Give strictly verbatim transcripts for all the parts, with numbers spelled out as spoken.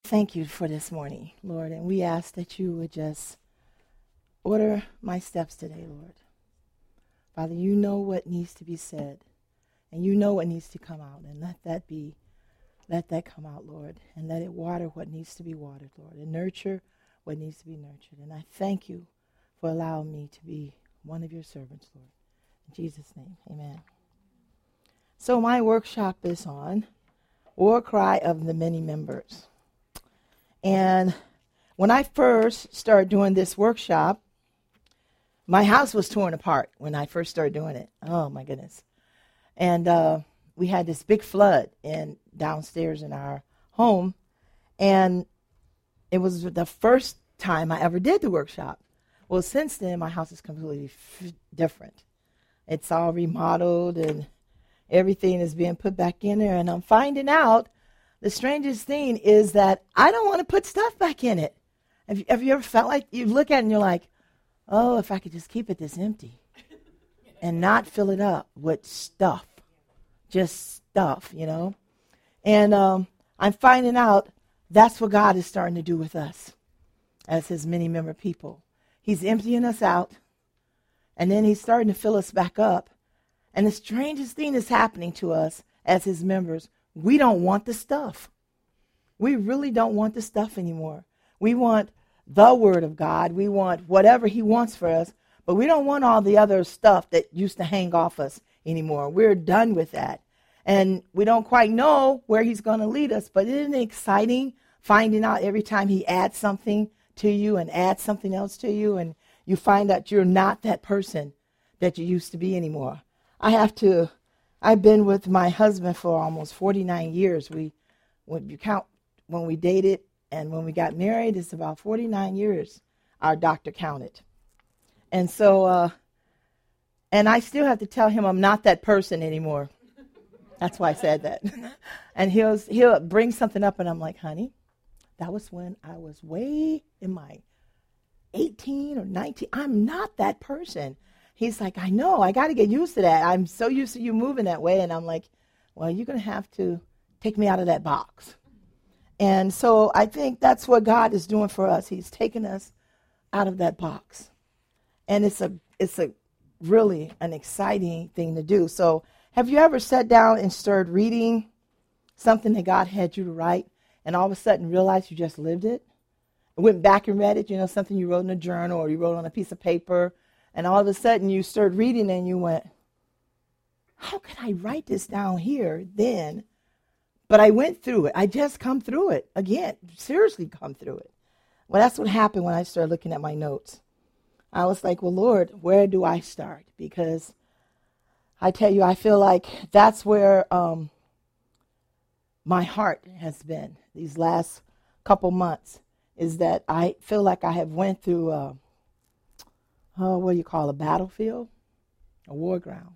thank you for this morning, Lord, and we ask that you would just order my steps today, Lord. Father, you know what needs to be said, and you know what needs to come out, and let that be, let that come out, Lord, and let it water what needs to be watered, Lord, and nurture what needs to be nurtured. And I thank you for allowing me to be one of your servants, Lord. In Jesus' name, amen. So my workshop is on War Cry of the Many Members. And when I first started doing this workshop, my house was torn apart when I first started doing it. Oh, my goodness. And uh, we had this big flood in downstairs in our home. And it was the first time I ever did the workshop. Well, since then, my house is completely f- different. It's all remodeled and everything is being put back in there. And I'm finding out the strangest thing is that I don't want to put stuff back in it. Have you, have you ever felt like you look at it and you're like, oh, if I could just keep it this empty and not fill it up with stuff, just stuff, you know? And um, I'm finding out that's what God is starting to do with us as his many member people. He's emptying us out, and then he's starting to fill us back up. And the strangest thing is happening to us as his members. We don't want the stuff. We really don't want the stuff anymore. We want the word of God. We want whatever he wants for us, but we don't want all the other stuff that used to hang off us anymore. We're done with that. And we don't quite know where he's going to lead us, but isn't it exciting finding out every time he adds something to you and adds something else to you, and you find out you're not that person that you used to be anymore. I have to, I've been with my husband for almost forty-nine years. We, when you count, when we dated and when we got married, it's about forty-nine years, our doctor counted. And so, uh, and I still have to tell him I'm not that person anymore. That's why I said that. And he'll, he'll bring something up and I'm like, honey, that was when I was way in my eighteen or nineteen. I'm not that person. He's like, I know, I got to get used to that. I'm so used to you moving that way. And I'm like, well, you're going to have to take me out of that box. And so I think that's what God is doing for us. He's taking us out of that box. And it's a it's a really an exciting thing to do. So have you ever sat down and started reading something that God had you to write and all of a sudden realized you just lived it? Went back and read it, you know, something you wrote in a journal or you wrote on a piece of paper. And all of a sudden you started reading and you went, how could I write this down here then? But I went through it. I just come through it. Again, seriously come through it. Well, that's what happened when I started looking at my notes. I was like, well, Lord, where do I start? Because I tell you, I feel like that's where um, my heart has been these last couple months, is that I feel like I have went through uh, Oh, what do you call a battlefield? A war ground.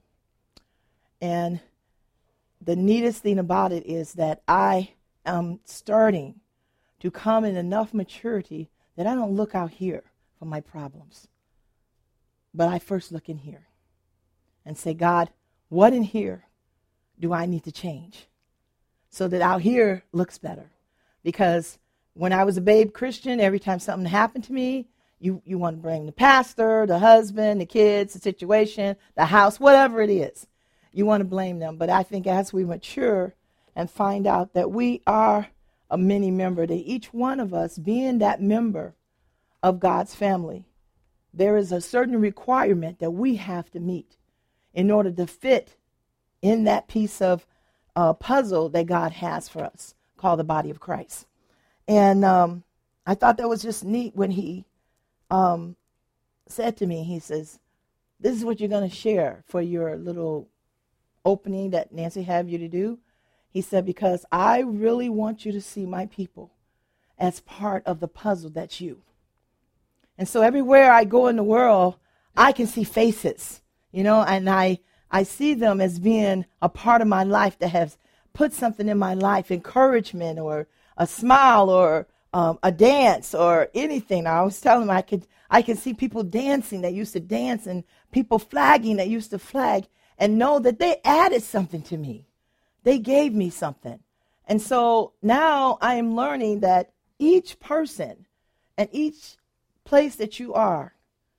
And the neatest thing about it is that I am starting to come in enough maturity that I don't look out here for my problems. But I first look in here and say, God, what in here do I need to change so that out here looks better? Because when I was a babe Christian, every time something happened to me, You you want to blame the pastor, the husband, the kids, the situation, the house, whatever it is. You want to blame them. But I think as we mature and find out that we are a mini member, that each one of us being that member of God's family, there is a certain requirement that we have to meet in order to fit in that piece of uh, puzzle that God has for us, called the body of Christ. And um, I thought that was just neat when he Um, said to me, he says, this is what you're going to share for your little opening that Nancy have you to do. He said, because I really want you to see my people as part of the puzzle that's you. And so everywhere I go in the world, I can see faces, you know, and I, I see them as being a part of my life that has put something in my life, encouragement or a smile or Um, a dance or anything. I was telling him I could I could see people dancing that used to dance and people flagging that used to flag and know that they added something to me. They gave me something. And so now I am learning that each person and each place that you are,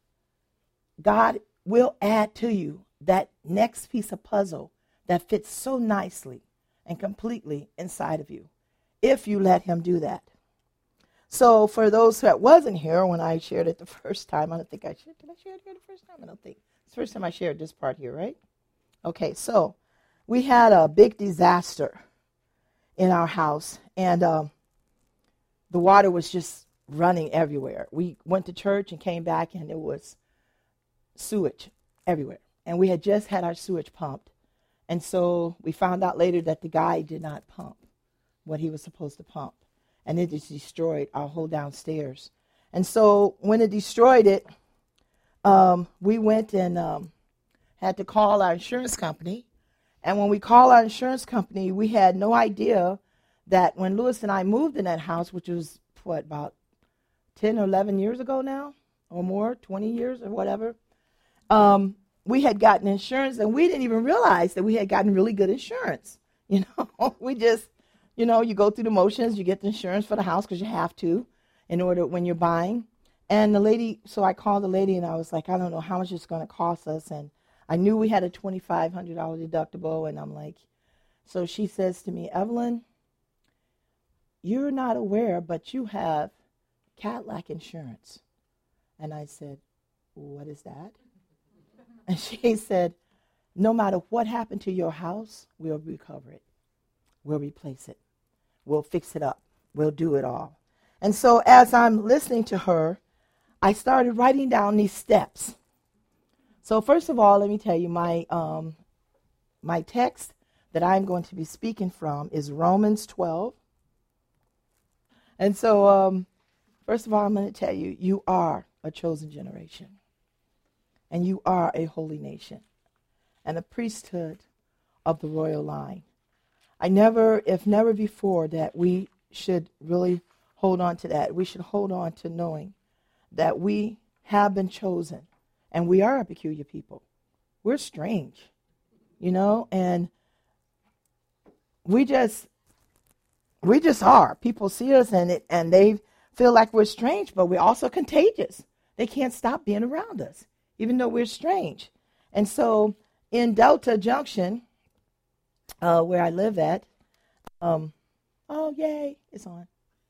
God will add to you that next piece of puzzle that fits so nicely and completely inside of you, if you let him do that. So for those that wasn't here when I shared it the first time, I don't think I shared, did I share it here the first time? I don't think. It's the first time I shared this part here, right? Okay, so we had a big disaster in our house, and um, the water was just running everywhere. We went to church and came back, and it was sewage everywhere. And we had just had our sewage pumped. And so we found out later that the guy did not pump what he was supposed to pump. And it just destroyed our whole downstairs. And so when it destroyed it, um, we went and um, had to call our insurance company. And when we called our insurance company, we had no idea that when Lewis and I moved in that house, which was, what, about ten or eleven years ago now, or more, twenty years or whatever, um, we had gotten insurance, and we didn't even realize that we had gotten really good insurance. You know, we just, you know, you go through the motions, you get the insurance for the house because you have to in order when you're buying. And the lady, so I called the lady, and I was like, I don't know how much it's going to cost us. And I knew we had a twenty-five hundred dollars deductible, and I'm like, so she says to me, Evelyn, you're not aware, but you have Cadillac insurance. And I said, what is that? And she said, no matter what happened to your house, we'll recover it. We'll replace it. We'll fix it up. We'll do it all. And so as I'm listening to her, I started writing down these steps. So first of all, let me tell you, my um, my text that I'm going to be speaking from is Romans twelve. And so um, first of all, I'm going to tell you, you are a chosen generation. And you are a holy nation and a priesthood of the royal line. I never, if never before, that we should really hold on to that. We should hold on to knowing that we have been chosen, and we are a peculiar people. We're strange, you know, and we just, we just are. People see us, and it, and they feel like we're strange, but we're also contagious. They can't stop being around us, even though we're strange. And so in Delta Junction, uh, where I live at, um, oh, yay, it's on.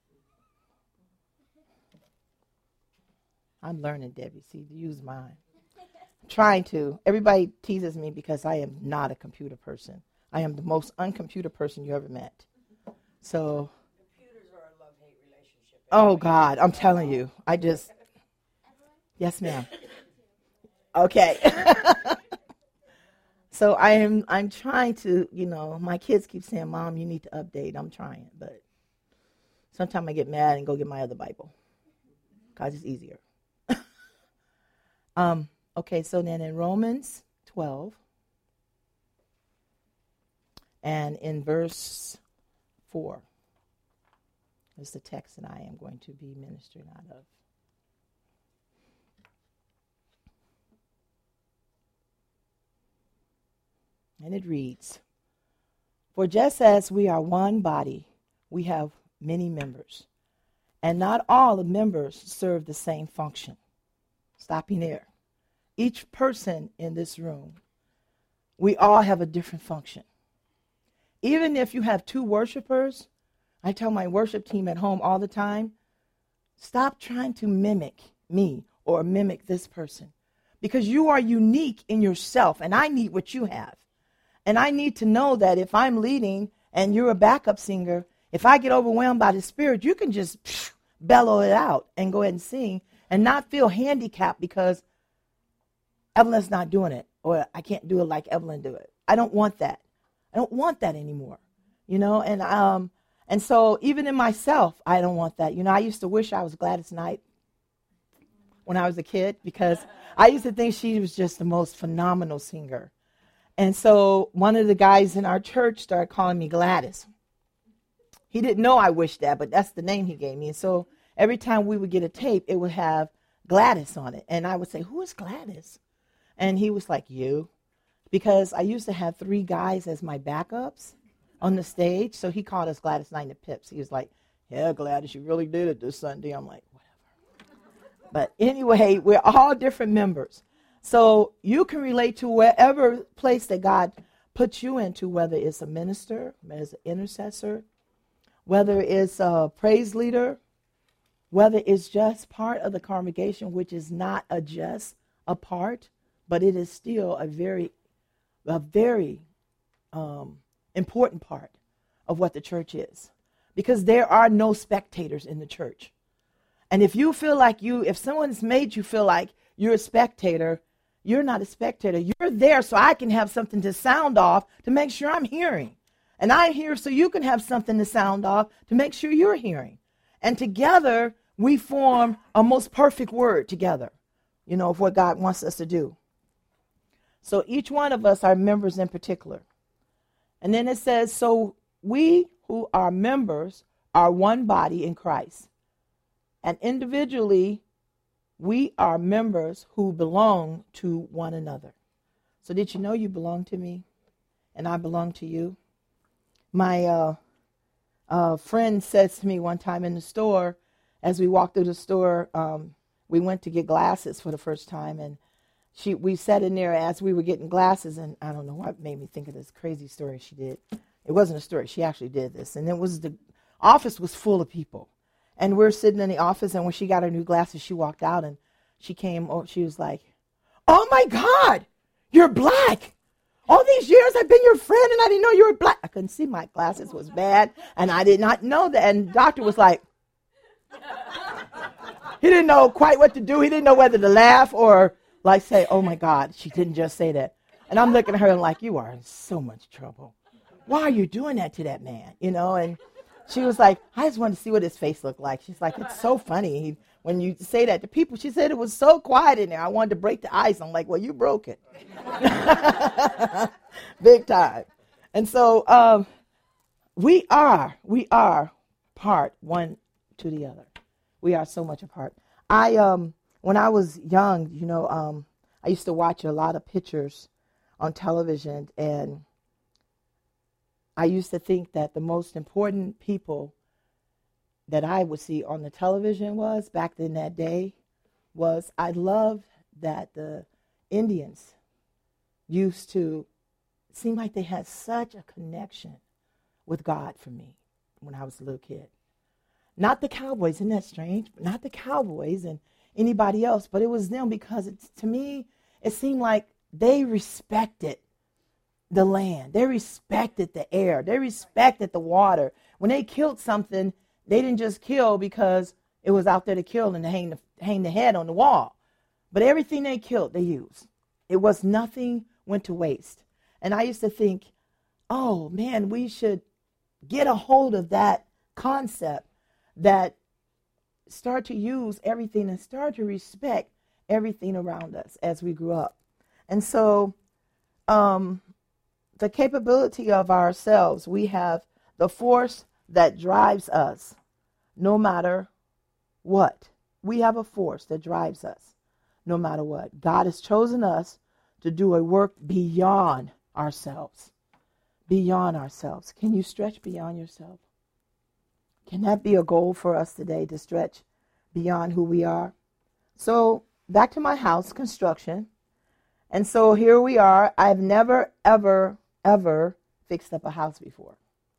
I'm learning, Debbie, see, to use mine. I'm trying to. Everybody teases me because I am not a computer person. I am the most uncomputer person you ever met. So, computers are a love-hate relationship. Oh, God, I'm telling you. I just, yes, ma'am. Okay. So I am I'm trying to, you know, my kids keep saying, Mom, you need to update. I'm trying, but sometimes I get mad and go get my other Bible because it's easier. um, okay, so then in Romans twelve and in verse four is the text that I am going to be ministering out of. And it reads, for just as we are one body, we have many members, and not all the members serve the same function. Stopping there. Each person in this room, we all have a different function. Even if you have two worshipers, I tell my worship team at home all the time, stop trying to mimic me or mimic this person, because you are unique in yourself, and I need what you have. And I need to know that if I'm leading and you're a backup singer, if I get overwhelmed by the Spirit, you can just psh, bellow it out and go ahead and sing and not feel handicapped because Evelyn's not doing it, or I can't do it like Evelyn do it. I don't want that. I don't want that anymore, you know. And um, and so even in myself, I don't want that. You know, I used to wish I was Gladys Knight when I was a kid because I used to think she was just the most phenomenal singer. And so one of the guys in our church started calling me Gladys. He didn't know I wished that, but that's the name he gave me. And so every time we would get a tape, it would have Gladys on it. And I would say, who is Gladys? And he was like, you. Because I used to have three guys as my backups on the stage. So he called us Gladys Knight and the Pips. He was like, Yeah, Gladys, you really did it this Sunday. I'm like, whatever. But anyway, we're all different members. So you can relate to wherever place that God puts you into, whether it's a minister, as an intercessor, whether it's a praise leader, whether it's just part of the congregation, which is not a just a part, but it is still a very, a very um, important part of what the church is. Because there are no spectators in the church. And if you feel like you, if someone's made you feel like you're a spectator, you're not a spectator. You're there so I can have something to sound off to make sure I'm hearing. And I'm here so you can have something to sound off to make sure you're hearing. And together, we form a most perfect word together, you know, of what God wants us to do. So each one of us are members in particular. And then it says, so we who are members are one body in Christ. And individually, we are members who belong to one another. So did you know you belong to me and I belong to you? My uh, uh, friend says to me one time in the store, as we walked through the store, um, we went to get glasses for the first time, and she we sat in there as we were getting glasses, and I don't know what made me think of this crazy story she did. It wasn't a story. She actually did this, and it was the office was full of people, and we're sitting in the office, and when she got her new glasses, she walked out, and she came. Oh, she was like, "Oh my God, you're black! All these years I've been your friend, and I didn't know you were black." I couldn't see my glasses was bad, and I did not know that. And the doctor was like, he didn't know quite what to do. He didn't know whether to laugh or like say, "Oh my God, she didn't just say that." And I'm looking at her and like, "You are in so much trouble. Why are you doing that to that man?" You know, and she was like, "I just wanted to see what his face looked like." She's like, "It's so funny he, when you say that to people." She said it was so quiet in there. I wanted to break the ice. I'm like, "Well, you broke it." Big time. And so um, we are, we are part one to the other. We are so much apart. I, um, when I was young, you know, um, I used to watch a lot of pictures on television, and I used to think that the most important people that I would see on the television was, back in that day, was I loved that the Indians used to seem like they had such a connection with God for me when I was a little kid. Not the cowboys, isn't that strange? Not the cowboys and anybody else, but it was them, because it's, to me, it seemed like they respected the land. They respected the air. They respected the water. When they killed something, they didn't just kill because it was out there to kill and to hang the, hang the head on the wall. But everything they killed, they used. It was nothing went to waste. And I used to think, oh, man, we should get a hold of that concept, that start to use everything and start to respect everything around us as we grew up. And so um, the capability of ourselves, we have the force that drives us no matter what. We have a force that drives us no matter what. God has chosen us to do a work beyond ourselves. Beyond ourselves. Can you stretch beyond yourself? Can that be a goal for us today, to stretch beyond who we are? So back to my house construction. And so here we are. I've never, ever, ever fixed up a house before.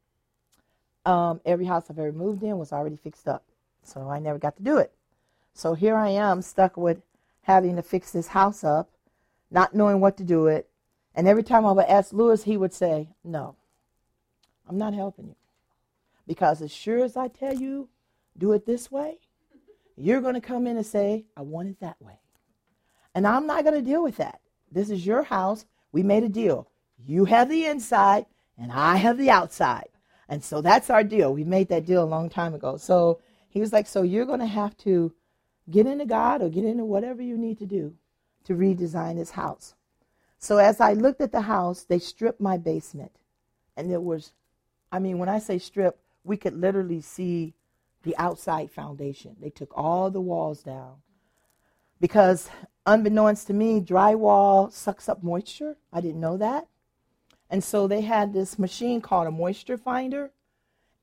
Um, every house I've ever moved in was already fixed up. So I never got to do it. So here I am stuck with having to fix this house up, not knowing what to do it. And every time I would ask Lewis, he would say, "No, I'm not helping you. Because as sure as I tell you, do it this way, you're going to come in and say, I want it that way. And I'm not going to deal with that. This is your house. We made a deal. You have the inside, and I have the outside. And so that's our deal. We made that deal a long time ago." So he was like, so you're going to have to get into God or get into whatever you need to do to redesign this house. So as I looked at the house, they stripped my basement. And there was, I mean, when I say strip, we could literally see the outside foundation. They took all the walls down. Because unbeknownst to me, drywall sucks up moisture. I didn't know that. And so they had this machine called a moisture finder.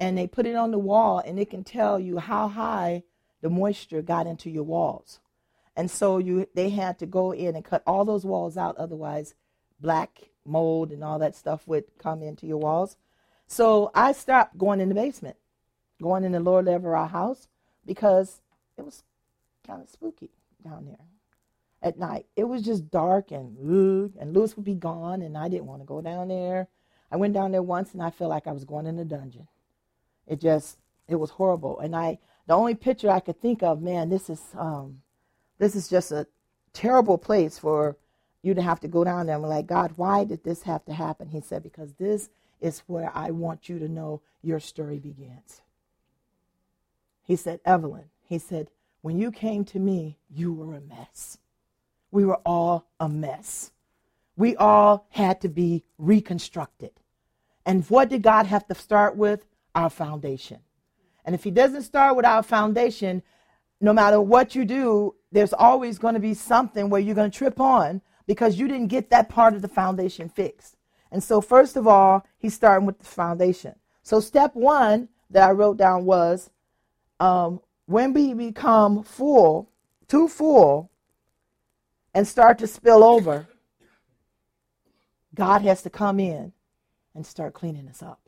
and they put it on the wall, and it can tell you how high the moisture got into your walls. And so you they had to go in and cut all those walls out, otherwise black mold and all that stuff would come into your walls. So I stopped going in the basement, going in the lower level of our house, because it was kind of spooky down there at night. It was just dark, and ugh, and Lewis would be gone, and I didn't want to go down there. I went down there once, and I felt like I was going in a dungeon. It just, it was horrible. And I, the only picture I could think of, man, this is, um, this is just a terrible place for you to have to go down there. I'm like, God, why did this have to happen? He said, because this is where I want you to know your story begins. He said, Evelyn, he said, when you came to me, you were a mess. We were all a mess. We all had to be reconstructed. And what did God have to start with? Our foundation. And if he doesn't start with our foundation, no matter what you do, there's always going to be something where you're going to trip on because you didn't get that part of the foundation fixed. And so first of all, he's starting with the foundation. So step one that I wrote down was, um, when we become full, too full, and start to spill over, God has to come in and start cleaning us up.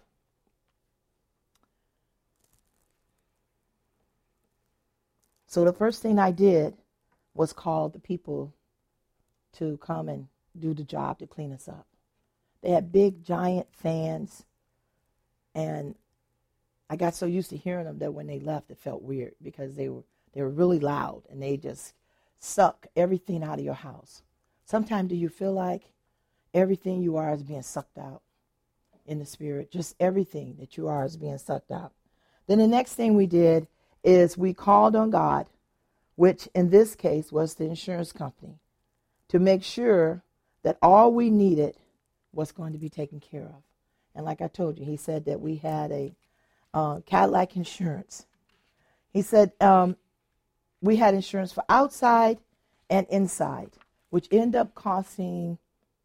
So the first thing I did was call the people to come and do the job to clean us up. They had big, giant fans, and I got so used to hearing them that when they left, it felt weird because they were they were really loud, and they just suck everything out of your house. Sometimes do you feel like everything you are is being sucked out in the spirit? Just everything that you are is being sucked out. Then the next thing we did is we called on God, which in this case was the insurance company, to make sure that all we needed was going to be taken care of. And like I told you, he said that we had a uh, Cadillac insurance. He said um, we had insurance for outside and inside, which ended up costing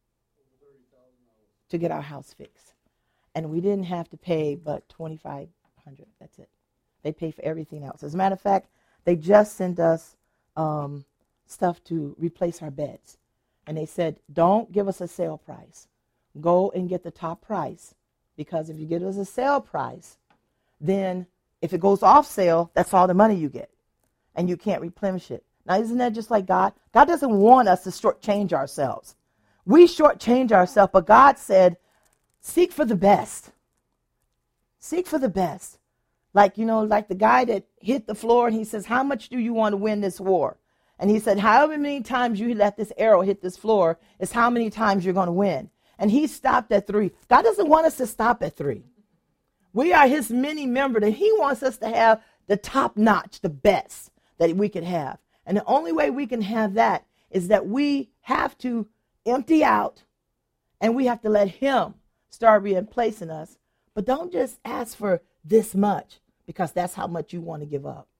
to get our house fixed. And we didn't have to pay but twenty-five hundred dollars. That's it. They pay for everything else. As a matter of fact, they just sent us um, stuff to replace our beds. And they said, don't give us a sale price. Go and get the top price. Because if you give us a sale price, then if it goes off sale, that's all the money you get. And you can't replenish it. Now, isn't that just like God? God doesn't want us to shortchange ourselves. We shortchange ourselves, but God said, seek for the best. Seek for the best. Like, you know, like the guy that hit the floor and he says, how much do you want to win this war? And he said, however many times you let this arrow hit this floor is how many times you're going to win. And he stopped at three. God doesn't want us to stop at three. We are his many member, and he wants us to have the top notch, the best that we could have. And the only way we can have that is that we have to empty out and we have to let him start replacing us. But don't just ask for this much because that's how much you want to give up.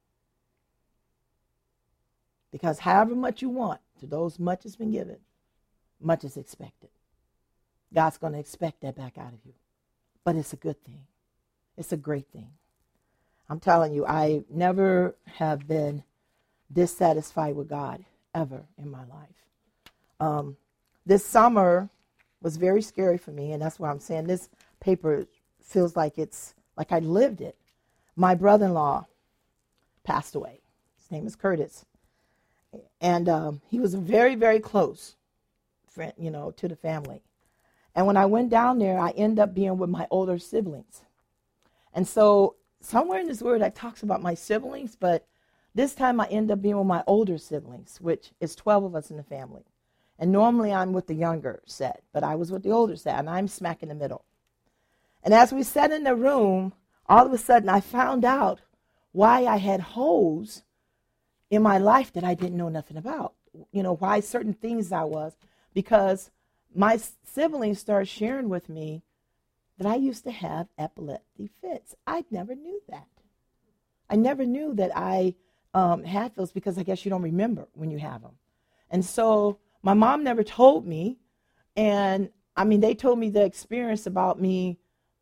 Because however much you want, to those much has been given, much is expected. God's going to expect that back out of you. But it's a good thing. It's a great thing. I'm telling you, I never have been dissatisfied with God ever in my life. Um, this summer was very scary for me, and that's why I'm saying this paper feels like it's like I lived it. My brother-in-law passed away. His name is Curtis. And um, he was a very, very close friend, you know, to the family. And when I went down there, I ended up being with my older siblings. And so somewhere in this word, I talks about my siblings, but this time I end up being with my older siblings, which is twelve of us in the family. And normally I'm with the younger set, but I was with the older set, and I'm smack in the middle. And as we sat in the room, all of a sudden I found out why I had holes in my life that I didn't know nothing about. You know, why certain things I was, because my siblings started sharing with me that I used to have epileptic fits. I never knew that. I never knew that I um, had those because I guess you don't remember when you have them. And so my mom never told me. And I mean, they told me the experience about me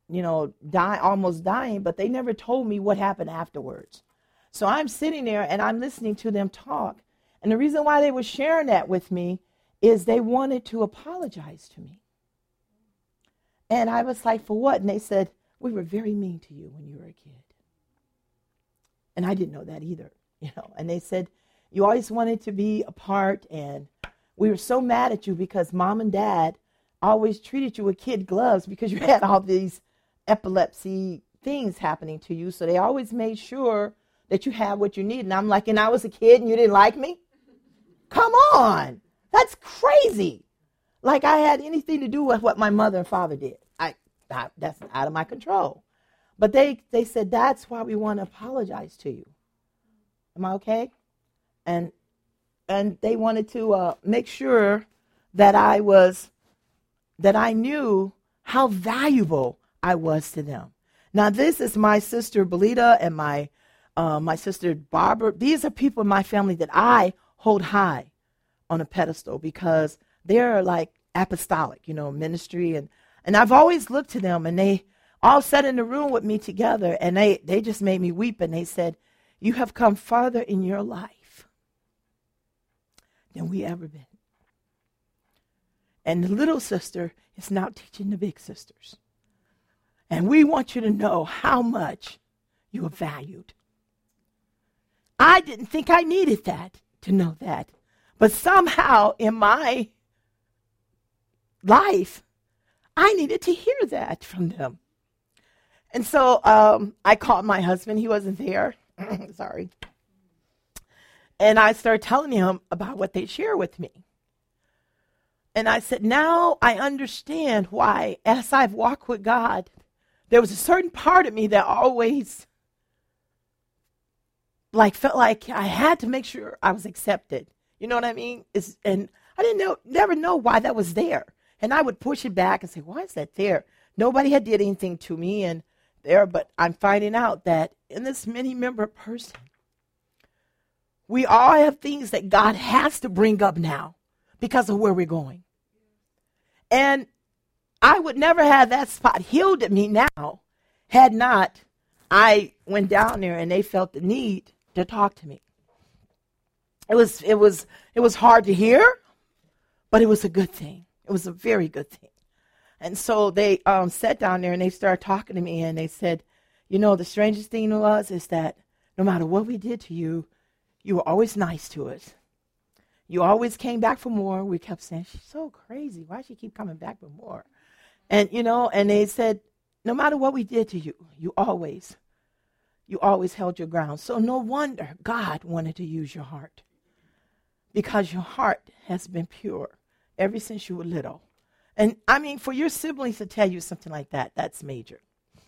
you know, die, almost dying, but they never told me what happened afterwards. So I'm sitting there and I'm listening to them talk. And the reason why they were sharing that with me is they wanted to apologize to me. And I was like, for what? And they said, we were very mean to you when you were a kid. And I didn't know that either, you know. And they said, you always wanted to be apart, and we were so mad at you because mom and dad always treated you with kid gloves because you had all these epilepsy things happening to you. So they always made sure that you had what you need. And I'm like, and I was a kid and you didn't like me? Come on. That's crazy. Like I had anything to do with what my mother and father did. I, I that's out of my control. But they, they said, that's why we want to apologize to you. Am I okay? And and they wanted to uh, make sure that I was, that I knew how valuable I was to them. Now, this is my sister Belita and my uh, my sister Barbara. These are people in my family that I hold high on a pedestal because they're like apostolic, you know, ministry. And, and I've always looked to them, and they all sat in the room with me together, and they, they just made me weep. And they said, you have come farther in your life than we ever been. And the little sister is now teaching the big sisters. And we want you to know how much you are valued. I didn't think I needed that, to know that. But somehow in my life, I needed to hear that from them. And so um, I called my husband. He wasn't there. Sorry. And I started telling him about what they share with me. And I said, now I understand why, as I've walked with God, there was a certain part of me that always like felt like I had to make sure I was accepted. You know what I mean? It's, and I didn't know, never know why that was there. And I would push it back and say, why is that there? Nobody had did anything to me and there, but I'm finding out that in this many-member person, we all have things that God has to bring up now because of where we're going. And I would never have that spot healed at me now had not I went down there and they felt the need to talk to me. It was it was it was hard to hear, but it was a good thing. It was a very good thing. And so they um, sat down there and they started talking to me, and they said, you know, the strangest thing was is that no matter what we did to you, you were always nice to us. You always came back for more. We kept saying, she's so crazy. Why does she keep coming back for more? And, you know, and they said, no matter what we did to you, you always, you always held your ground. So no wonder God wanted to use your heart, because your heart has been pure ever since you were little. And, I mean, for your siblings to tell you something like that, that's major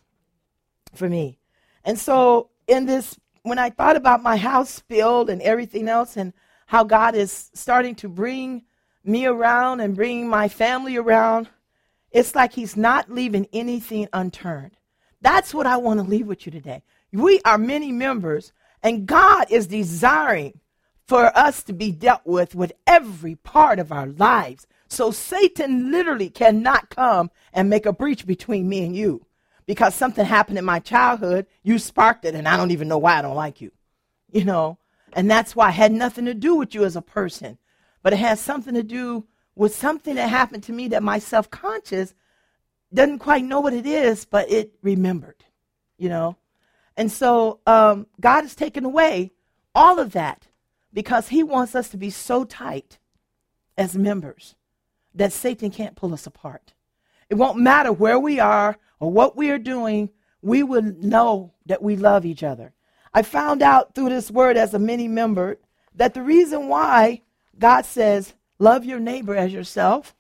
for me. And so in this, when I thought about my house spilled and everything else and how God is starting to bring me around and bring my family around, it's like he's not leaving anything unturned. That's what I want to leave with you today. We are many members, and God is desiring for us to be dealt with with every part of our lives. So Satan literally cannot come and make a breach between me and you because something happened in my childhood. You sparked it, and I don't even know why I don't like you, you know. And that's why it had nothing to do with you as a person, but it has something to do with something that happened to me that my self-conscious doesn't quite know what it is, but it remembered, you know. And so um, God has taken away all of that because he wants us to be so tight as members that Satan can't pull us apart. It won't matter where we are or what we are doing. We will know that we love each other. I found out through this word as a mini member that the reason why God says, love your neighbor as yourself,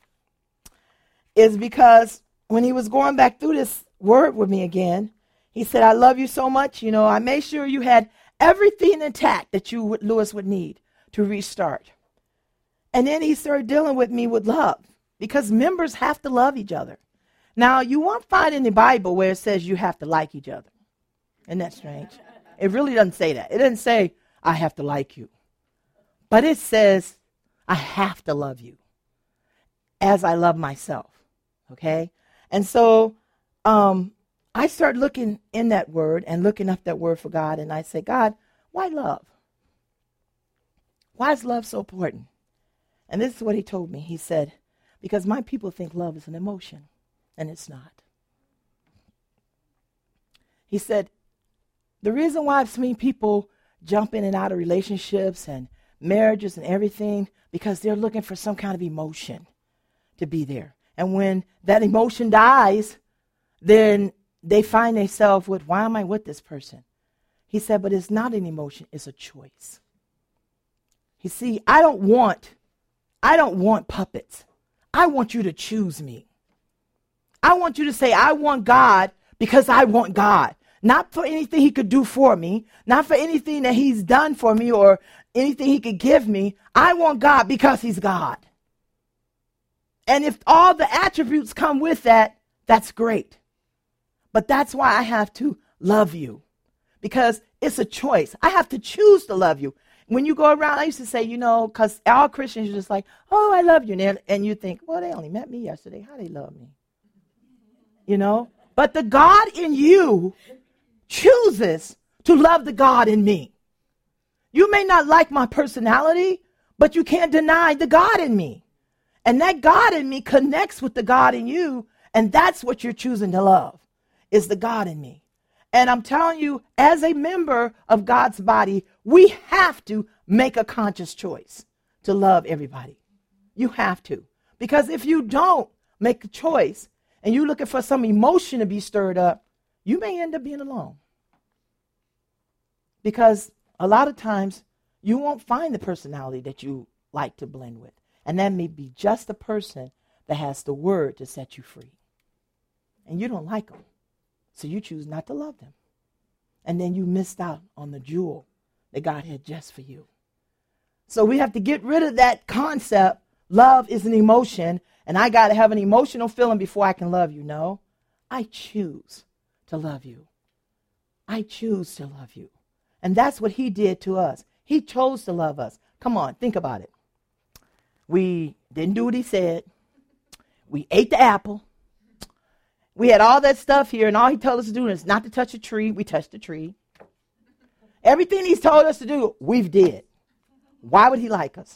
is because when he was going back through this word with me again, he said, I love you so much. You know, I made sure you had everything intact that you, would, Lewis, would need to restart. And then he started dealing with me with love, because members have to love each other. Now, you won't find in the Bible where it says you have to like each other. Isn't that strange? It really doesn't say that. It doesn't say, I have to like you. But it says, I have to love you as I love myself. Okay? And so um, I start looking in that word and looking up that word for God, and I say, God, why love? Why is love so important? And this is what he told me. He said, because my people think love is an emotion, and it's not. He said, the reason why I've seen people jump in and out of relationships and marriages and everything, because they're looking for some kind of emotion to be there. And when that emotion dies, then they find themselves with, why am I with this person? He said, but it's not an emotion, it's a choice. You see, I don't want, I don't want puppets. I want you to choose me. I want you to say, I want God because I want God. Not for anything he could do for me, not for anything that he's done for me or anything he could give me. I want God because he's God. And if all the attributes come with that, that's great. But that's why I have to love you, because it's a choice. I have to choose to love you. When you go around, I used to say, you know, because all Christians are just like, oh, I love you. And, and you think, well, they only met me yesterday. How they love me? You know? But the God in you chooses to love the God in me. You may not like my personality, but you can't deny the God in me. And that God in me connects with the God in you, and that's what you're choosing to love, is the God in me. And I'm telling you, as a member of God's body, we have to make a conscious choice to love everybody. You have to. Because if you don't make a choice and you're looking for some emotion to be stirred up, you may end up being alone. Because a lot of times you won't find the personality that you like to blend with. And that may be just the person that has the word to set you free. And you don't like them. So you choose not to love them. And then you missed out on the jewel that God had just for you. So we have to get rid of that concept. Love is an emotion, and I got to have an emotional feeling before I can love you. No, I choose to love you. I choose to love you. And that's what he did to us. He chose to love us. Come on, think about it. We didn't do what he said. We ate the apple. We had all that stuff here, and all he told us to do is not to touch a tree. We touched the tree. Everything he's told us to do, we've did. Why would he like us?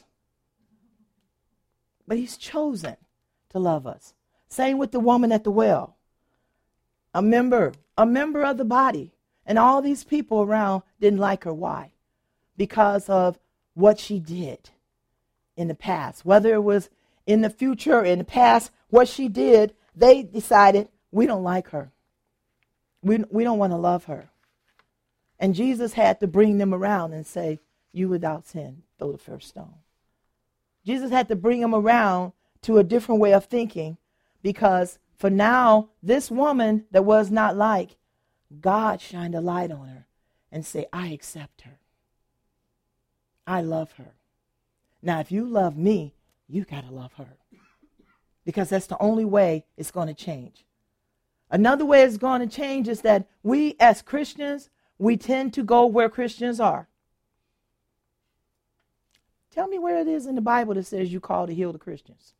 But he's chosen to love us. Same with the woman at the well. A member, a member of the body. And all these people around didn't like her. Why? Because of what she did in the past. Whether it was in the future or in the past, what she did, they decided, we don't like her. We, we don't want to love her. And Jesus had to bring them around and say, you without sin, throw the first stone. Jesus had to bring them around to a different way of thinking, because for now, this woman that was not like, God shined a light on her and say, I accept her. I love her. Now, if you love me, you got to love her, because that's the only way it's going to change. Another way it's going to change is that we as Christians, we tend to go where Christians are. Tell me where it is in the Bible that says you call to heal the Christians.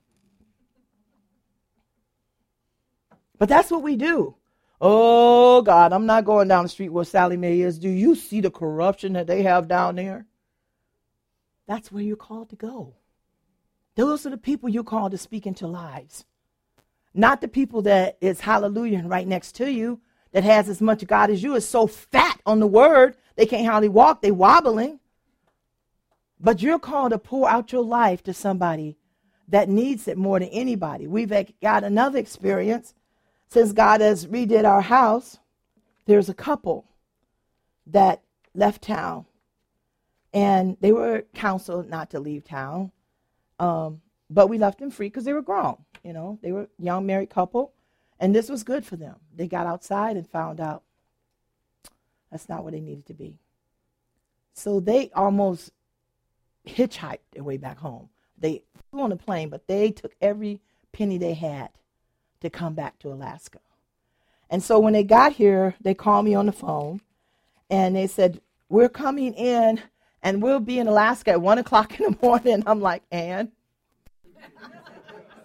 But that's what we do. Oh, God, I'm not going down the street where Sally Mae is. Do you see the corruption that they have down there? That's where you're called to go. Those are the people you're called to speak into lives. Not the people that is hallelujah and right next to you, that has as much God as you, is so fat on the word, they can't hardly walk, they wobbling. But you're called to pour out your life to somebody that needs it more than anybody. We've got another experience. Since God has redid our house, there's a couple that left town. And they were counseled not to leave town. Um, but we left them free because they were grown. You know, they were a young married couple. And this was good for them. They got outside and found out that's not where they needed to be. So they almost hitchhiked their way back home. They flew on a plane, but they took every penny they had to come back to Alaska. And so when they got here, they called me on the phone, and they said, we're coming in, and we'll be in Alaska at one o'clock in the morning. I'm like, and?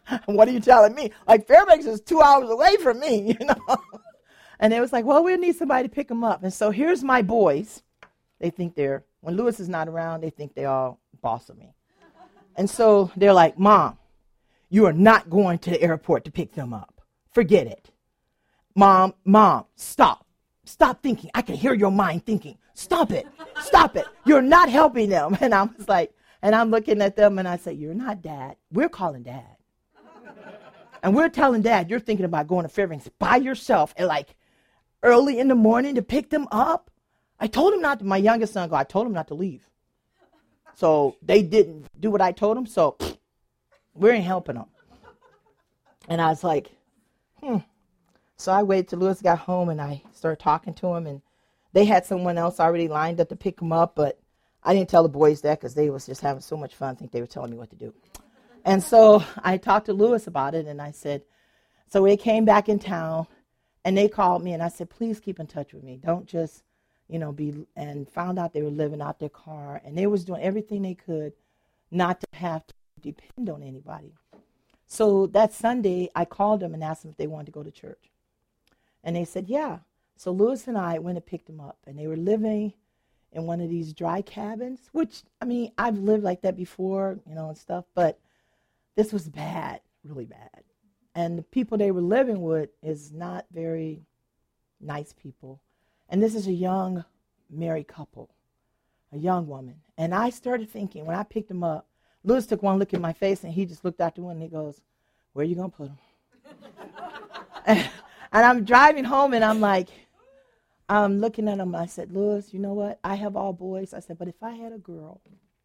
What are you telling me? Like, Fairbanks is two hours away from me, you know. And it was like, well, we need somebody to pick them up. And so here's my boys. They think they're, when Lewis is not around, they think they're all boss of me. And so they're like, Mom, you are not going to the airport to pick them up. Forget it. Mom, Mom, stop. Stop thinking. I can hear your mind thinking. Stop it. Stop it. You're not helping them. And I was like, and I'm looking at them and I say, you're not Dad. We're calling Dad. And we're telling Dad, you're thinking about going to Fairbanks by yourself and like early in the morning to pick them up. I told him not to, my youngest son, go, I told him not to leave. So they didn't do what I told them. So we ain't helping them. And I was like, hmm. So I waited till Lewis got home and I started talking to him. And they had someone else already lined up to pick him up. But I didn't tell the boys that because they was just having so much fun. I think they were telling me what to do. And so I talked to Lewis about it. And I said, so they came back in town. And they called me. And I said, please keep in touch with me. Don't just, you know, be, and found out they were living out their car. And they was doing everything they could not to have to depend on anybody. So that Sunday, I called them and asked them if they wanted to go to church. And they said, yeah. So Lewis and I went and picked them up. And they were living in one of these dry cabins, which, I mean, I've lived like that before, you know, and stuff. But this was bad, really bad. And the people they were living with is not very nice people. And this is a young married couple, a young woman. And I started thinking, when I picked them up, Lewis took one look at my face, and he just looked out the window, and he goes, where are you going to put them? and, and I'm driving home, and I'm like, I'm looking at him. I said, Lewis, you know what? I have all boys. I said, but if I had a girl,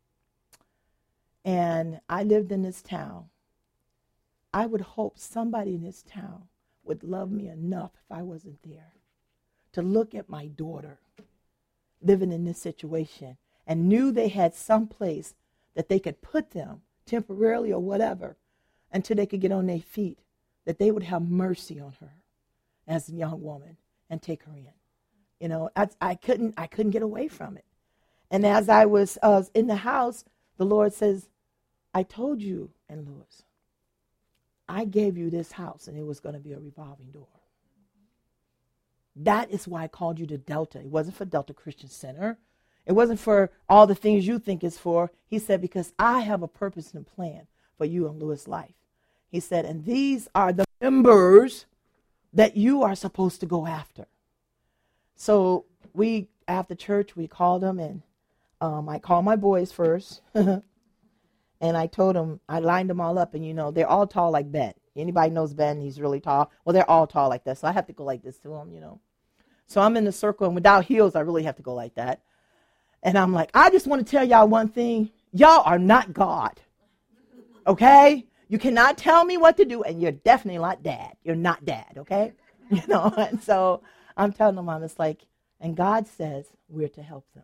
and I lived in this town, I would hope somebody in this town would love me enough if I wasn't there to look at my daughter living in this situation and knew they had some place that they could put them temporarily or whatever until they could get on their feet, that they would have mercy on her as a young woman and take her in. You know, I, I couldn't I couldn't get away from it. And as I was uh, in the house, the Lord says, I told you, and Lewis, I gave you this house, and it was going to be a revolving door. That is why I called you to Delta. It wasn't for Delta Christian Center. It wasn't for all the things you think it's for. He said, because I have a purpose and plan for you and Lewis' life. He said, and these are the members that you are supposed to go after. So we, after church, we called them, and um, I called my boys first. And I told them, I lined them all up, and, you know, they're all tall like Ben. Anybody knows Ben? He's really tall. Well, they're all tall like that, so I have to go like this to them, you know. So I'm in the circle, and without heels, I really have to go like that. And I'm like, I just want to tell y'all one thing. Y'all are not God, okay? You cannot tell me what to do, and you're definitely not Dad. You're not Dad, okay? You know, and so I'm telling them, I'm just like, and God says we're to help them.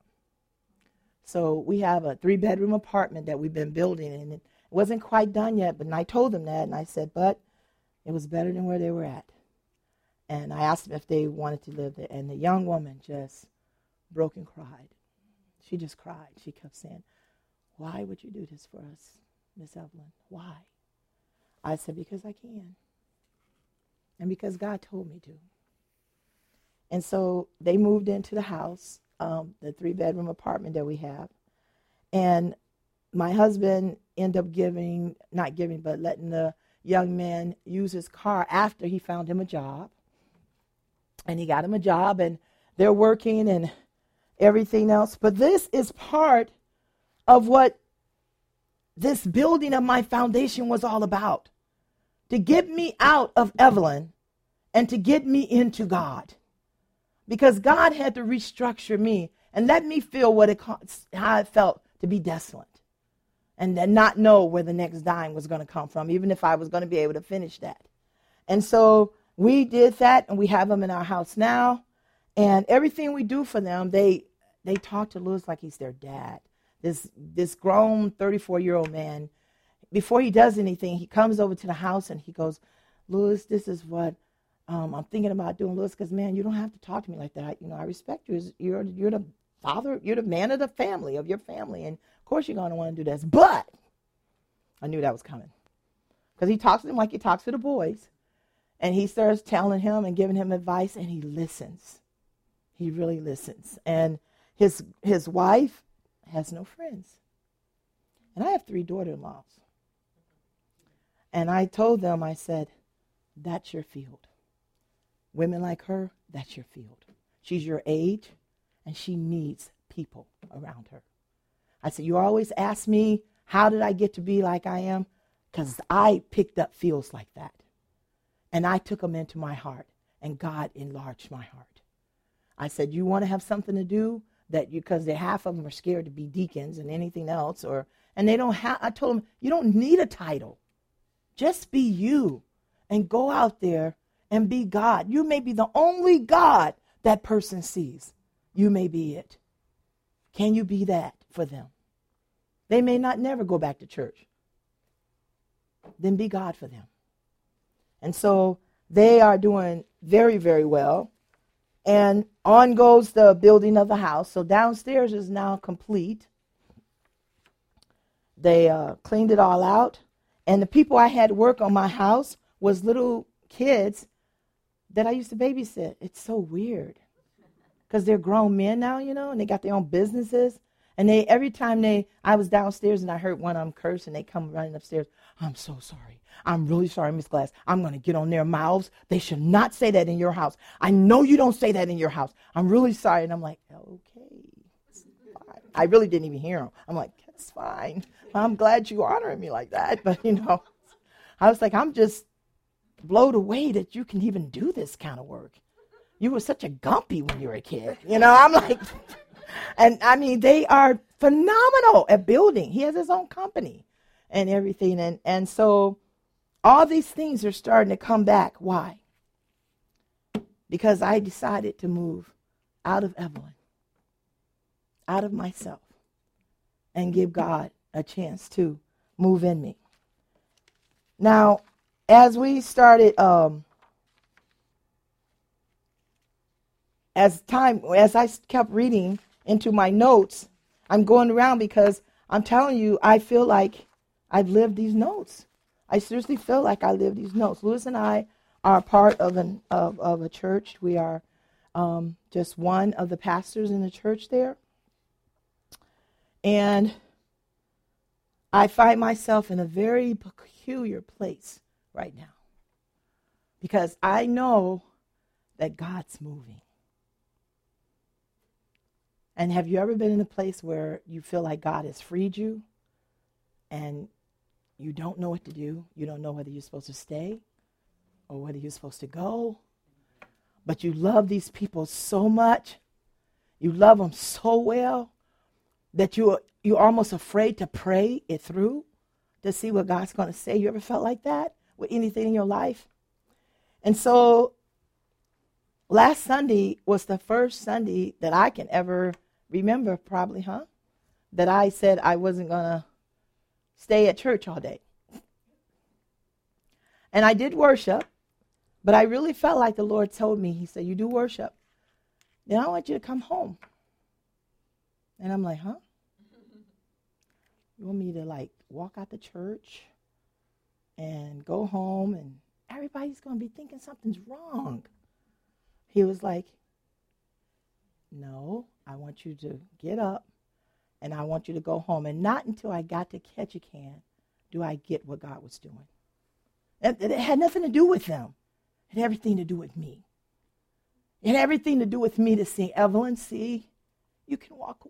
So we have a three-bedroom apartment that we've been building, and it wasn't quite done yet, but I told them that, and I said, but it was better than where they were at. And I asked them if they wanted to live there, and the young woman just broke and cried. She just cried. She kept saying, why would you do this for us, Miss Evelyn? Why? I said, because I can, and because God told me to. And so they moved into the house, um, the three-bedroom apartment that we have. And my husband ended up giving, not giving, but letting the young man use his car after he found him a job. And he got him a job, and they're working and everything else. But this is part of what this building of my foundation was all about. To get me out of Evelyn and to get me into God. Because God had to restructure me and let me feel what it, how it felt to be desolate. And then not know where the next dime was going to come from, even if I was going to be able to finish that. And so we did that, and we have them in our house now. And everything we do for them, they they talk to Lewis like he's their dad. This this grown thirty-four-year-old man, before he does anything, he comes over to the house and he goes, Lewis, this is what um, I'm thinking about doing, Lewis, because, man, you don't have to talk to me like that. You know, I respect you. You're, you're the father, you're the man of the family, of your family, and of course you're going to want to do this. But I knew that was coming. because he talks to them like he talks to the boys. And he starts telling him and giving him advice, and he listens. He really listens. And his his wife has no friends. And I have three daughter-in-laws. And I told them, I said, that's your field. Women like her, that's your field. She's your age, and she needs people around her. I said, you always ask me, how did I get to be like I am? Because I picked up fields like that. And I took them into my heart, and God enlarged my heart. I said, you want to have something to do that you, because half of them are scared to be deacons and anything else, or and they don't have, I told them, you don't need a title. Just be you and go out there and be God. You may be the only God that person sees. You may be it. Can you be that for them? They may not never go back to church. Then be God for them. And so they are doing very, very well. And on goes the building of the house. So downstairs is now complete. They uh, cleaned it all out. And the people I had work on my house was little kids that I used to babysit. It's so weird. Because they're grown men now, you know, and they got their own businesses. And they every time they, I was downstairs and I heard one of them curse, and they come running upstairs. I'm so sorry. I'm really sorry, Miss Glass. I'm going to get on their mouths. They should not say that in your house. I know you don't say that in your house. I'm really sorry. And I'm like, okay, it's fine. I really didn't even hear them. I'm like, it's fine. I'm glad you honoring me like that. But, you know, I was like, I'm just blown away that you can even do this kind of work. You were such a gumpy when you were a kid. You know, I'm like, and I mean, they are phenomenal at building. He has his own company and everything. And, and so all these things are starting to come back. Why? Because I decided to move out of Evelyn, out of myself, and give God a chance to move in me. Now, as we started, um, as time, as I kept reading into my notes, I'm going around because I'm telling you, I feel like I've lived these notes. I seriously feel like I live these notes. Louis and I are part of an of, of a church. We are um, just one of the pastors in the church there. And I find myself in a very peculiar place right now because I know that God's moving. And have you ever been in a place where you feel like God has freed you and you don't know what to do? You don't know whether you're supposed to stay or whether you're supposed to go. But you love these people so much. You love them so well that you're, you're almost afraid to pray it through to see what God's going to say. You ever felt like that with anything in your life? And so last Sunday was the first Sunday that I can ever remember, probably, huh? That I said I wasn't going to stay at church all day. And I did worship, but I really felt like the Lord told me, he said, you do worship, then I want you to come home. And I'm like, huh? You want me to, like, walk out the church and go home and everybody's going to be thinking something's wrong? He was like, no, I want you to get up and I want you to go home. And not until I got to Ketchikan do I get what God was doing. It, it had nothing to do with them. It had everything to do with me. It had everything to do with me to see, Evelyn, see, you can walk away.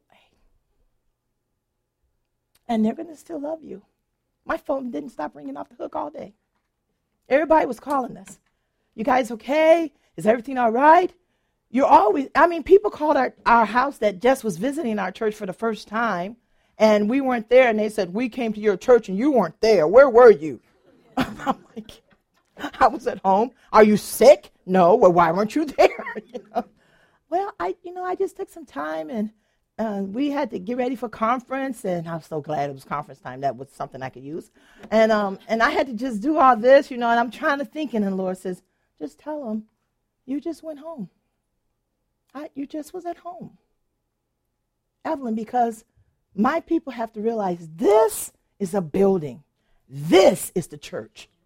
And they're going to still love you. My phone didn't stop ringing off the hook all day. Everybody was calling us. You guys okay? Is everything all right? You're always, I mean, people called our, our house that just was visiting our church for the first time, and we weren't there, and they said, we came to your church, and you weren't there. Where were you? I'm like, I was at home. Are you sick? No. Well, why weren't you there? You know? Well, I, you know, I just took some time, and uh, we had to get ready for conference, and I was so glad it was conference time. That was something I could use. And um, and I had to just do all this, you know, and I'm trying to think, and the Lord says, just tell them, you just went home. I, you just was at home. Evelyn, because my people have to realize this is a building. This is the church.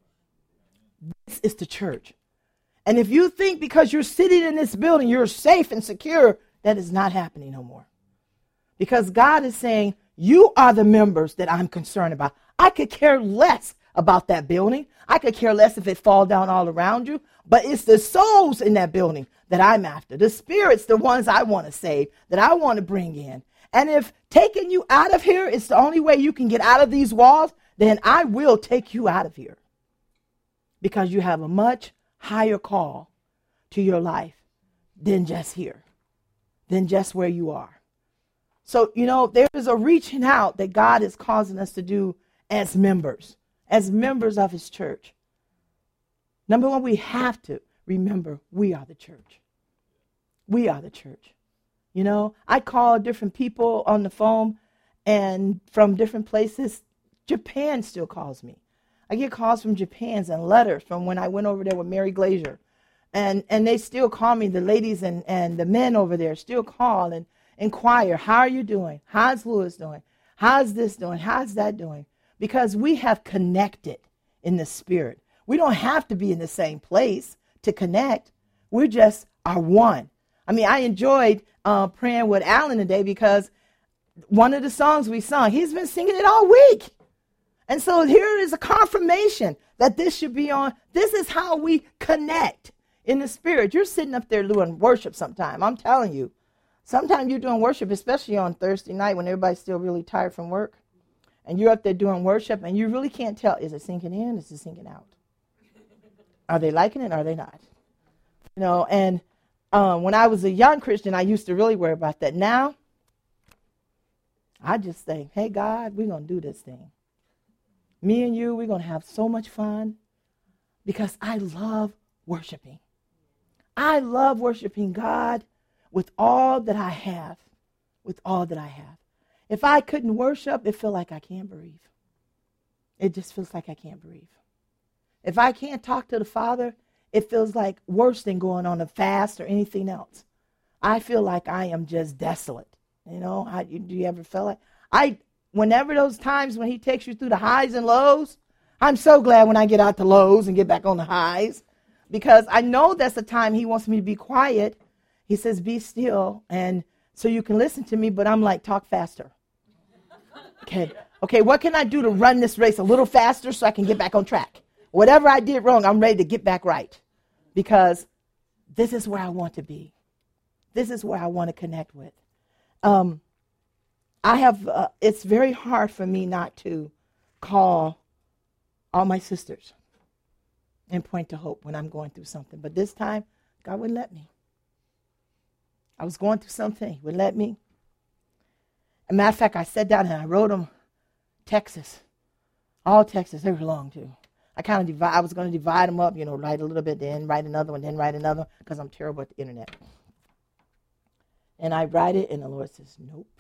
This is the church. And if you think because you're sitting in this building, you're safe and secure, that is not happening no more. Because God is saying, you are the members that I'm concerned about. I could care less about that building. I could care less if it fall down all around you. But it's the souls in that building that I'm after. The spirits, the ones I want to save, that I want to bring in. And if taking you out of here is the only way you can get out of these walls, then I will take you out of here. Because you have a much higher call to your life than just here, than just where you are. So, you know, there is a reaching out that God is causing us to do as members, as members of his church. Number one, we have to remember we are the church. We are the church. You know, I call different people on the phone and from different places. Japan still calls me. I get calls from Japan and letters from when I went over there with Mary Glazier. And and they still call me, the ladies and, and the men over there still call and inquire, how are you doing? How's Lewis doing? How's this doing? How's that doing? Because we have connected in the spirit. We don't have to be in the same place to connect. We're just are one. I mean, I enjoyed uh, praying with Alan today because one of the songs we sung, he's been singing it all week. And so here is a confirmation that this should be on. This is how we connect in the spirit. You're sitting up there doing worship sometime. I'm telling you. Sometimes you're doing worship, especially on Thursday night when everybody's still really tired from work. And you're up there doing worship and you really can't tell, is it sinking in? Is it sinking out? Are they liking it or are they not? You know, and um, when I was a young Christian, I used to really worry about that. Now, I just think, hey, God, we're going to do this thing. Me and you, we're going to have so much fun because I love worshiping. I love worshiping God with all that I have, with all that I have. If I couldn't worship, it feels like I can't breathe. It just feels like I can't breathe. If I can't talk to the Father, it feels like worse than going on a fast or anything else. I feel like I am just desolate. You know, how, do you ever feel like? I, whenever those times when he takes you through the highs and lows, I'm so glad when I get out the lows and get back on the highs because I know that's the time he wants me to be quiet. He says, be still, and so you can listen to me, but I'm like, talk faster. Okay, okay, what can I do to run this race a little faster so I can get back on track? Whatever I did wrong, I'm ready to get back right because this is where I want to be. This is where I want to connect with. Um, I have, uh, it's very hard for me not to call all my sisters and point to hope when I'm going through something. But this time, God wouldn't let me. I was going through something. He wouldn't let me. As a matter of fact, I sat down and I wrote them Texas. All Texas. They were long, too. I kind of divide. I was going to divide them up, you know, write a little bit, then write another one, then write another one, because I'm terrible at the internet. And I write it, and the Lord says, nope.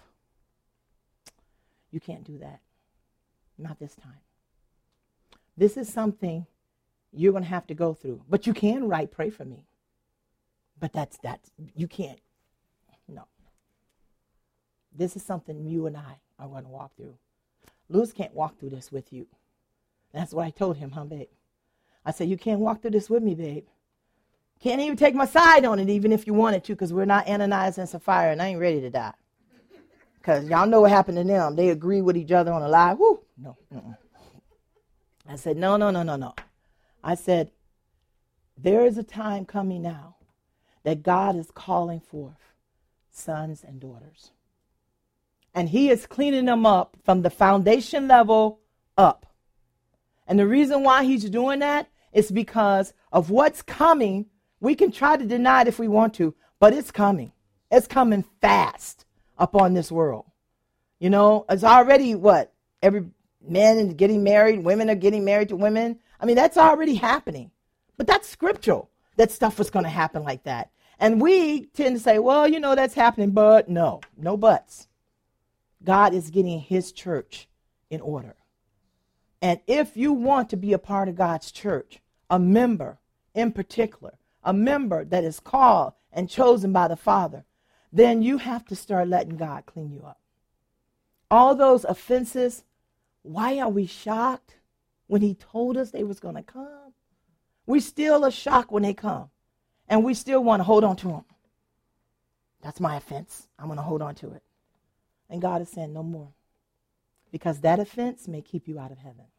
You can't do that. Not this time. This is something you're going to have to go through. But you can write, pray for me. But that's, that's, you can't. No. This is something you and I are going to walk through. Lewis can't walk through this with you. That's what I told him, huh, babe? I said, you can't walk through this with me, babe. Can't even take my side on it, even if you wanted to, because we're not Ananias and Sapphira, and I ain't ready to die. Because y'all know what happened to them. They agree with each other on a lie. Whoo, no. Mm-mm. I said, no, no, no, no, no. I said, there is a time coming now that God is calling forth sons and daughters. And he is cleaning them up from the foundation level up. And the reason why he's doing that is because of what's coming. We can try to deny it if we want to, but it's coming. It's coming fast upon this world. You know, it's already what? Every man is getting married, women are getting married to women. I mean, that's already happening. But that's scriptural, that stuff was going to happen like that. And we tend to say, well, you know, that's happening, but no, no buts. God is getting his church in order. And if you want to be a part of God's church, a member in particular, a member that is called and chosen by the Father, then you have to start letting God clean you up. All those offenses, why are we shocked when he told us they was going to come? We still are shocked when they come. And we still want to hold on to them. That's my offense. I'm going to hold on to it. And God is saying no more. Because that offense may keep you out of heaven.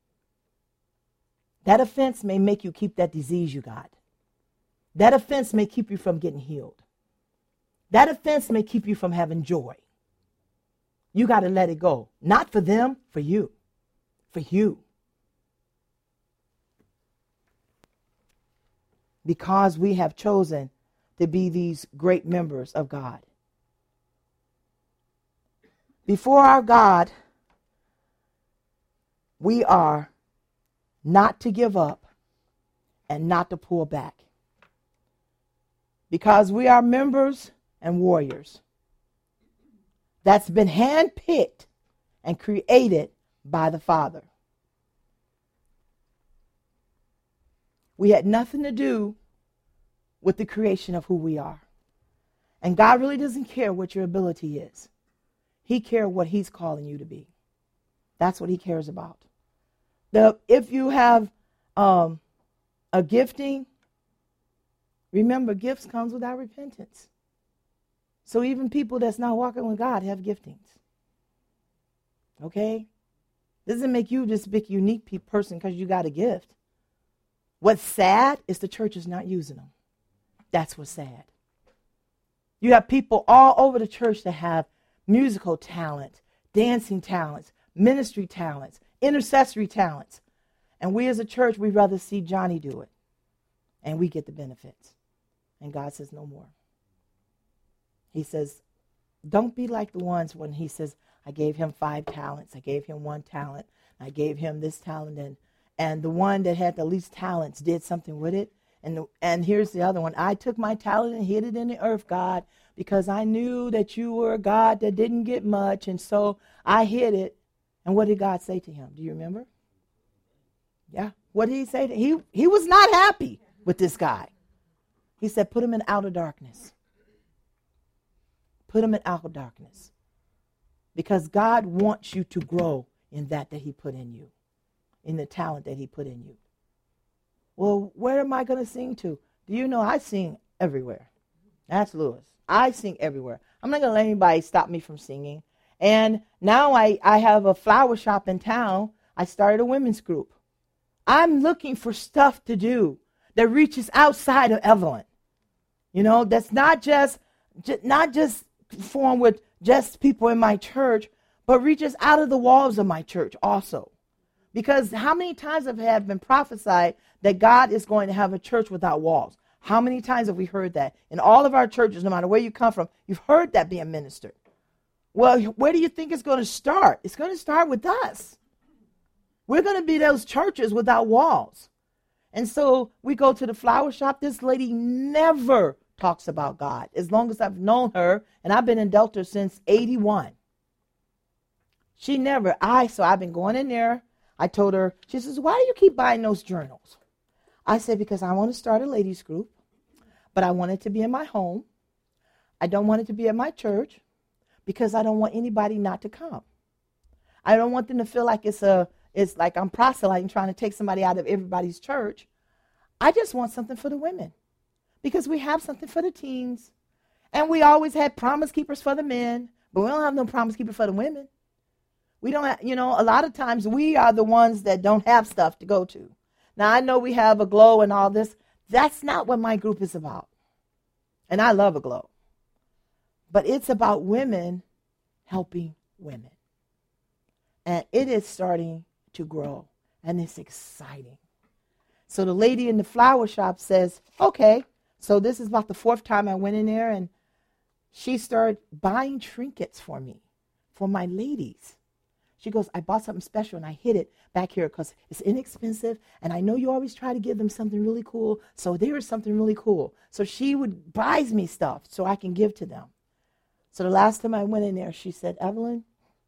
That offense may make you keep that disease you got. That offense may keep you from getting healed. That offense may keep you from having joy. You got to let it go. Not for them, for you. For you. Because we have chosen to be these great members of God. Before our God, we are not to give up and not to pull back. Because we are members and warriors that's been handpicked and created by the Father. We had nothing to do with the creation of who we are. And God really doesn't care what your ability is. He cares what he's calling you to be. That's what he cares about. The, if you have um, a gifting, remember, gifts comes without repentance. So even people that's not walking with God have giftings. Okay? Doesn't make you this big, unique pe- person because you got a gift. What's sad is the church is not using them. That's what's sad. You have people all over the church that have musical talent, dancing talents, ministry talents, intercessory talents. And we as a church, we'd rather see Johnny do it. And we get the benefits. And God says no more. He says, don't be like the ones when he says, I gave him five talents. I gave him one talent. I gave him this talent. And, and the one that had the least talents did something with it. And, the, and here's the other one. I took my talent and hid it in the earth, God, because I knew that you were a God that didn't get much. And so I hid it. And what did God say to him? Do you remember? Yeah. What did he say? To, he, he was not happy with this guy. He said, put him in outer darkness. Put him in outer darkness. Because God wants you to grow in that that he put in you. In the talent that he put in you. Well, where am I going to sing to? Do you know I sing everywhere? That's Lewis. I sing everywhere. I'm not going to let anybody stop me from singing. And now I, I have a flower shop in town. I started a women's group. I'm looking for stuff to do that reaches outside of Evelyn. You know, that's not just, just not just formed with just people in my church, but reaches out of the walls of my church also. Because how many times have have been prophesied that God is going to have a church without walls? How many times have we heard that? In all of our churches, no matter where you come from, you've heard that being ministered. Well, where do you think it's going to start? It's going to start with us. We're going to be those churches without walls. And so we go to the flower shop. This lady never talks about God. As long as I've known her, and I've been in Delta since eighty-one. She never, I, so I've been going in there. I told her, she says, why do you keep buying those journals? I said, because I want to start a ladies group, but I want it to be in my home. I don't want it to be at my church because I don't want anybody not to come. I don't want them to feel like it's a, it's like I'm proselyting, trying to take somebody out of everybody's church. I just want something for the women because we have something for the teens. And we always had promise keepers for the men, but we don't have no promise keeper for the women. We don't have, you know, a lot of times we are the ones that don't have stuff to go to. Now, I know we have a glow and all this. That's not what my group is about. And I love a glow. But it's about women helping women. And it is starting to grow. And it's exciting. So the lady in the flower shop says, okay, so this is about the fourth time I went in there. And she started buying trinkets for me, for my ladies. She goes, I bought something special and I hid it back here because it's inexpensive. And I know you always try to give them something really cool. So there is something really cool. So she would buy me stuff so I can give to them. So the last time I went in there, she said, Evelyn,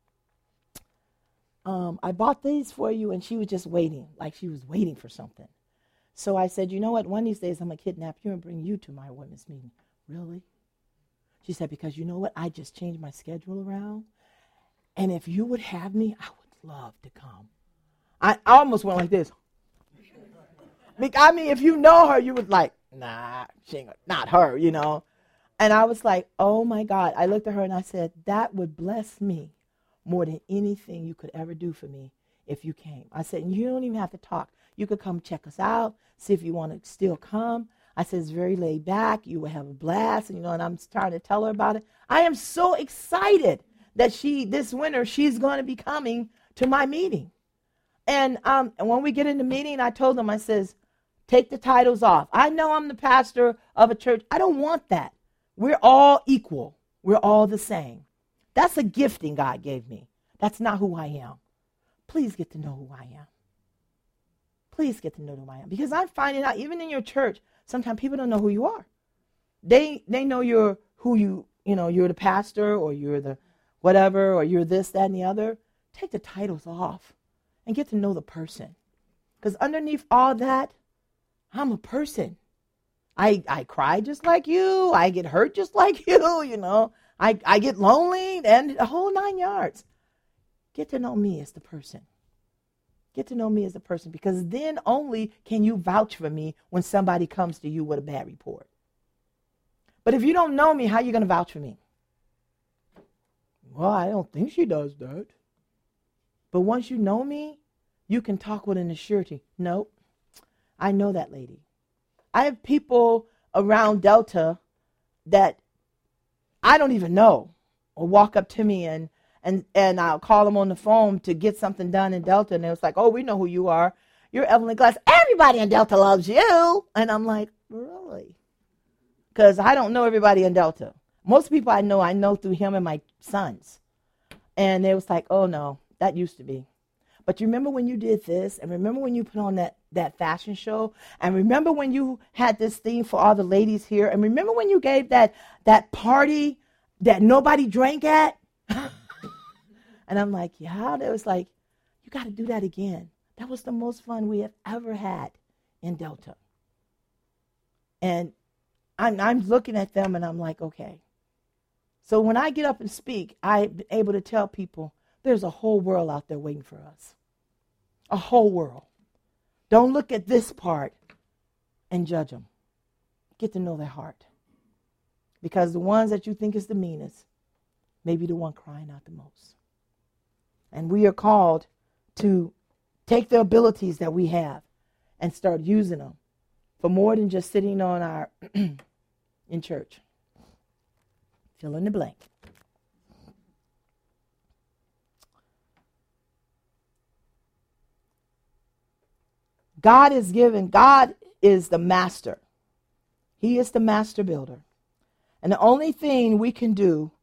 um, I bought these for you. And she was just waiting, like she was waiting for something. So I said, you know what? One of these days I'm going to kidnap you and bring you to my women's meeting. Really? She said, because you know what? I just changed my schedule around. And if you would have me, I would love to come. I almost went like this. I mean, if you know her, you would like, nah, she ain't, not her, you know. And I was like, oh, my God. I looked at her and I said, that would bless me more than anything you could ever do for me if you came. I said, you don't even have to talk. You could come check us out, see if you want to still come. I said, it's very laid back. You will have a blast. And, you know, and I'm trying to tell her about it. I am so excited that she, this winter, she's going to be coming to my meeting. And, um, and when we get in the meeting, I told them, I says, take the titles off. I know I'm the pastor of a church. I don't want that. We're all equal. We're all the same. That's a gifting God gave me. That's not who I am. Please get to know who I am. Please get to know who I am. Because I'm finding out, even in your church, sometimes people don't know who you are. They they know you're who you, you know, you're the pastor or you're the whatever or you're this, that, and the other. Take the titles off and get to know the person. Because underneath all that, I'm a person. I, I cry just like you. I get hurt just like you, you know. I, I get lonely and the whole nine yards. Get to know me as the person. Get to know me as a person, because then only can you vouch for me when somebody comes to you with a bad report. But if you don't know me, how are you going to vouch for me? Well, I don't think she does that. But once you know me, you can talk with an assurity. Nope, I know that lady. I have people around Delta that I don't even know will walk up to me and And and I'll call them on the phone to get something done in Delta. And it was like, oh, we know who you are. You're Evelyn Glass. Everybody in Delta loves you. And I'm like, really? Because I don't know everybody in Delta. Most people I know, I know through him and my sons. And it was like, oh, no, that used to be. But you remember when you did this? And remember when you put on that, that fashion show? And remember when you had this thing for all the ladies here? And remember when you gave that, that party that nobody drank at? And I'm like, yeah, that was like, you got to do that again. That was the most fun we have ever had in Delta. And I'm, I'm looking at them and I'm like, okay. So when I get up and speak, I'm able to tell people there's a whole world out there waiting for us. A whole world. Don't look at this part and judge them. Get to know their heart. Because the ones that you think is the meanest may be the one crying out the most. And we are called to take the abilities that we have and start using them for more than just sitting on our in church. Fill in the blank. God is given, God is the master. He is the master builder. And the only thing we can do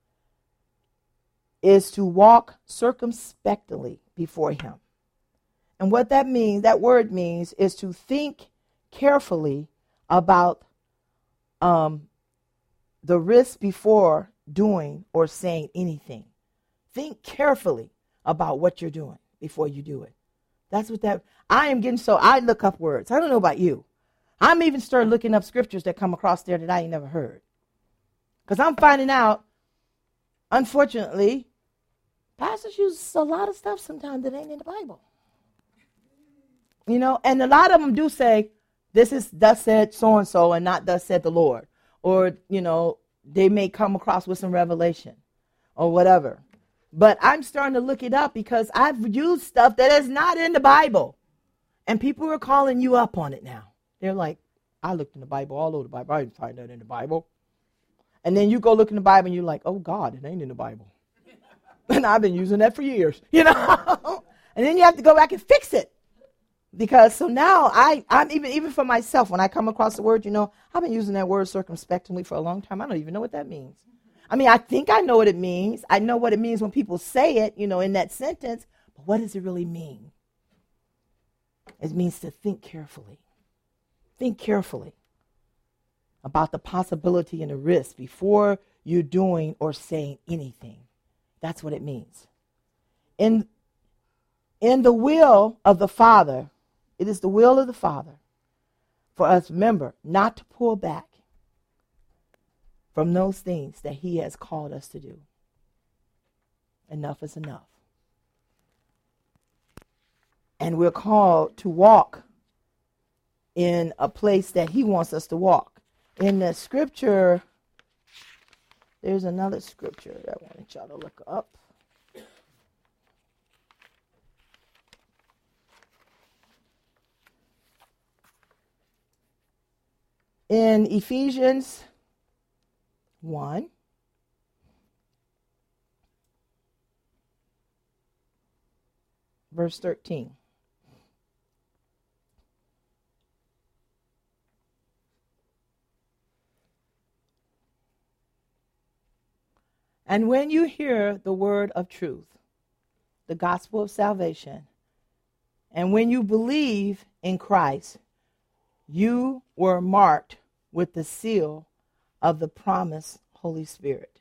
is to walk circumspectly before him. And what that means, that word means, is to think carefully about um, the risk before doing or saying anything. Think carefully about what you're doing before you do it. That's what that, I am getting so, I look up words. I don't know about you. I'm even starting looking up scriptures that come across there that I ain't never heard. Because I'm finding out, unfortunately, pastors use a lot of stuff sometimes that ain't in the Bible. You know, and a lot of them do say, this is thus said so-and-so and not thus said the Lord. Or, you know, they may come across with some revelation or whatever. But I'm starting to look it up because I've used stuff that is not in the Bible. And people are calling you up on it now. They're like, I looked in the Bible, all over the Bible. I didn't find that in the Bible. And then you go look in the Bible and you're like, oh, God, it ain't in the Bible. And I've been using that for years, you know. And then you have to go back and fix it. Because so now I, I'm even, even for myself, when I come across the word, you know, I've been using that word circumspectly for a long time. I don't even know what that means. I mean, I think I know what it means. I know what it means when people say it, you know, in that sentence. But what does it really mean? It means to think carefully. Think carefully about the possibility and the risk before you're doing or saying anything. That's what it means. In, in the will of the Father, it is the will of the Father for us, remember, not to pull back from those things that he has called us to do. Enough is enough. And we're called to walk in a place that he wants us to walk. In the scripture, there's another scripture that I wanted y'all to look up. In Ephesians one, verse thirteen. And when you hear the word of truth, the gospel of salvation, and when you believe in Christ, you were marked with the seal of the promised Holy Spirit.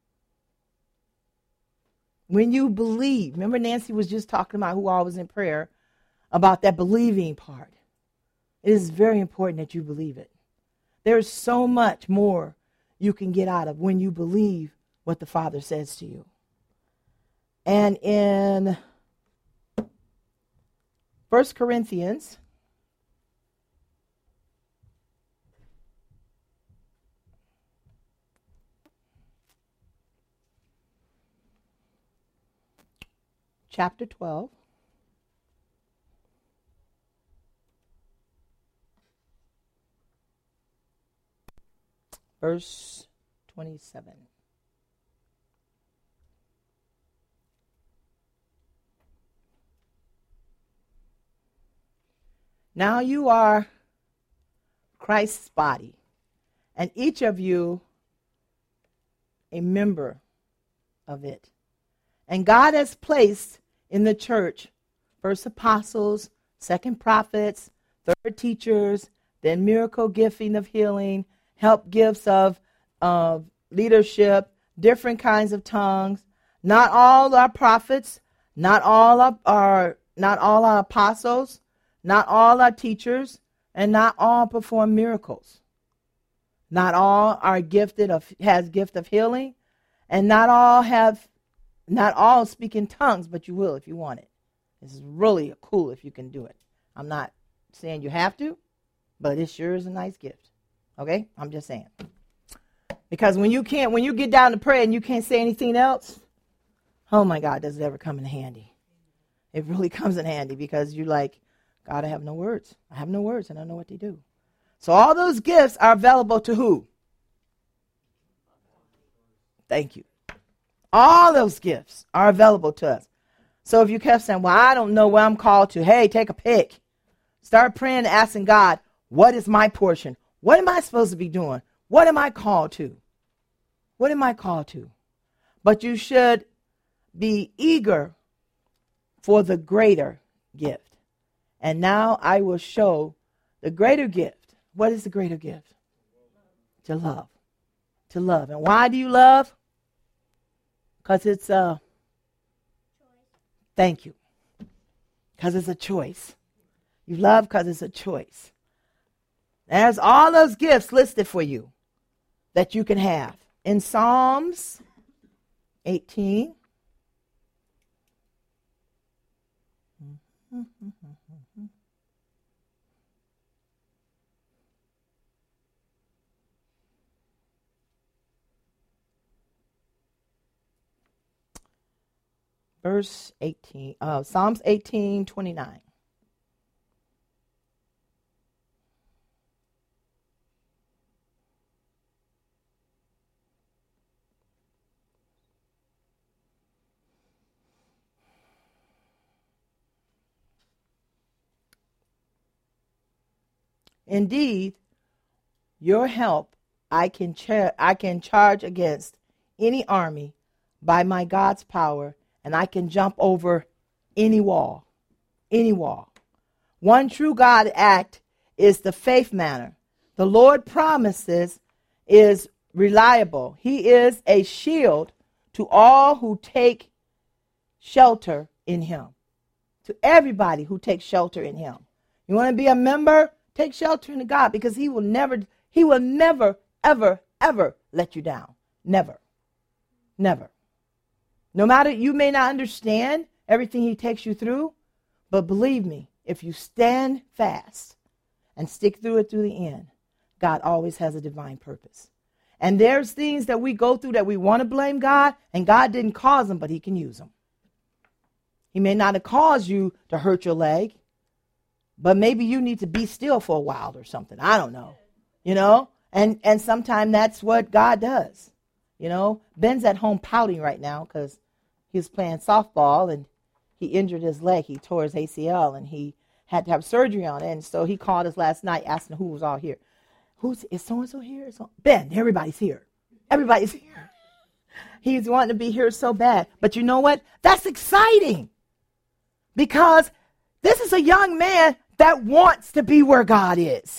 When you believe, remember Nancy was just talking about who all was in prayer, about that believing part. It is very important that you believe it. There's so much more you can get out of when you believe what the Father says to you. And in First Corinthians, chapter twelve, verse twenty-seven. Now you are Christ's body, and each of you a member of it. And God has placed in the church first apostles, second prophets, third teachers, then miracle gifting of healing, help gifts of uh, leadership, different kinds of tongues. Not all are prophets, not all are, are not all are apostles, not all are teachers, and not all perform miracles. Not all are gifted of has gift of healing, and not all have not all speak in tongues, but you will if you want it. This is really cool if you can do it. I'm not saying you have to, but it sure is a nice gift. Okay? I'm just saying. Because when you can't, when you get down to pray and you can't say anything else, oh my God, does it ever come in handy? It really comes in handy because you're like, God, I have no words. I have no words and I don't know what to do. So all those gifts are available to who? Thank you. All those gifts are available to us. So if you kept saying, well, I don't know where I'm called to. Hey, take a pick. Start praying and asking God, what is my portion? What am I supposed to be doing? What am I called to? What am I called to? But you should be eager for the greater gift. And now I will show the greater gift. What is the greater gift? To love. To love. And why do you love? Because it's a, thank you. Because it's a choice. You love because it's a choice. There's all those gifts listed for you that you can have. In Psalms eighteen. Verse eighteen, uh, Psalms eighteen, twenty-nine. Indeed, your help I can char- I can charge against any army by my God's power, and I can jump over any wall, any wall. One true God act is the faith manner. The Lord promises is reliable. He is a shield to all who take shelter in him. To everybody who takes shelter in him. You want to be a member? Take shelter in God, because he will never, he will never, ever, ever let you down. Never. Never. No matter, you may not understand everything he takes you through, but believe me, if you stand fast and stick through it through the end, God always has a divine purpose. And there's things that we go through that we want to blame God, and God didn't cause them, but he can use them. He may not have caused you to hurt your leg, but maybe you need to be still for a while or something. I don't know. You know? And and sometimes that's what God does. You know? Ben's at home pouting right now because he was playing softball and he injured his leg. He tore his A C L and he had to have surgery on it. And so he called us last night asking who was all here. Who's is so-and-so here? So, Ben, everybody's here. Everybody's here. He's wanting to be here so bad. But you know what? That's exciting. Because this is a young man that wants to be where God is.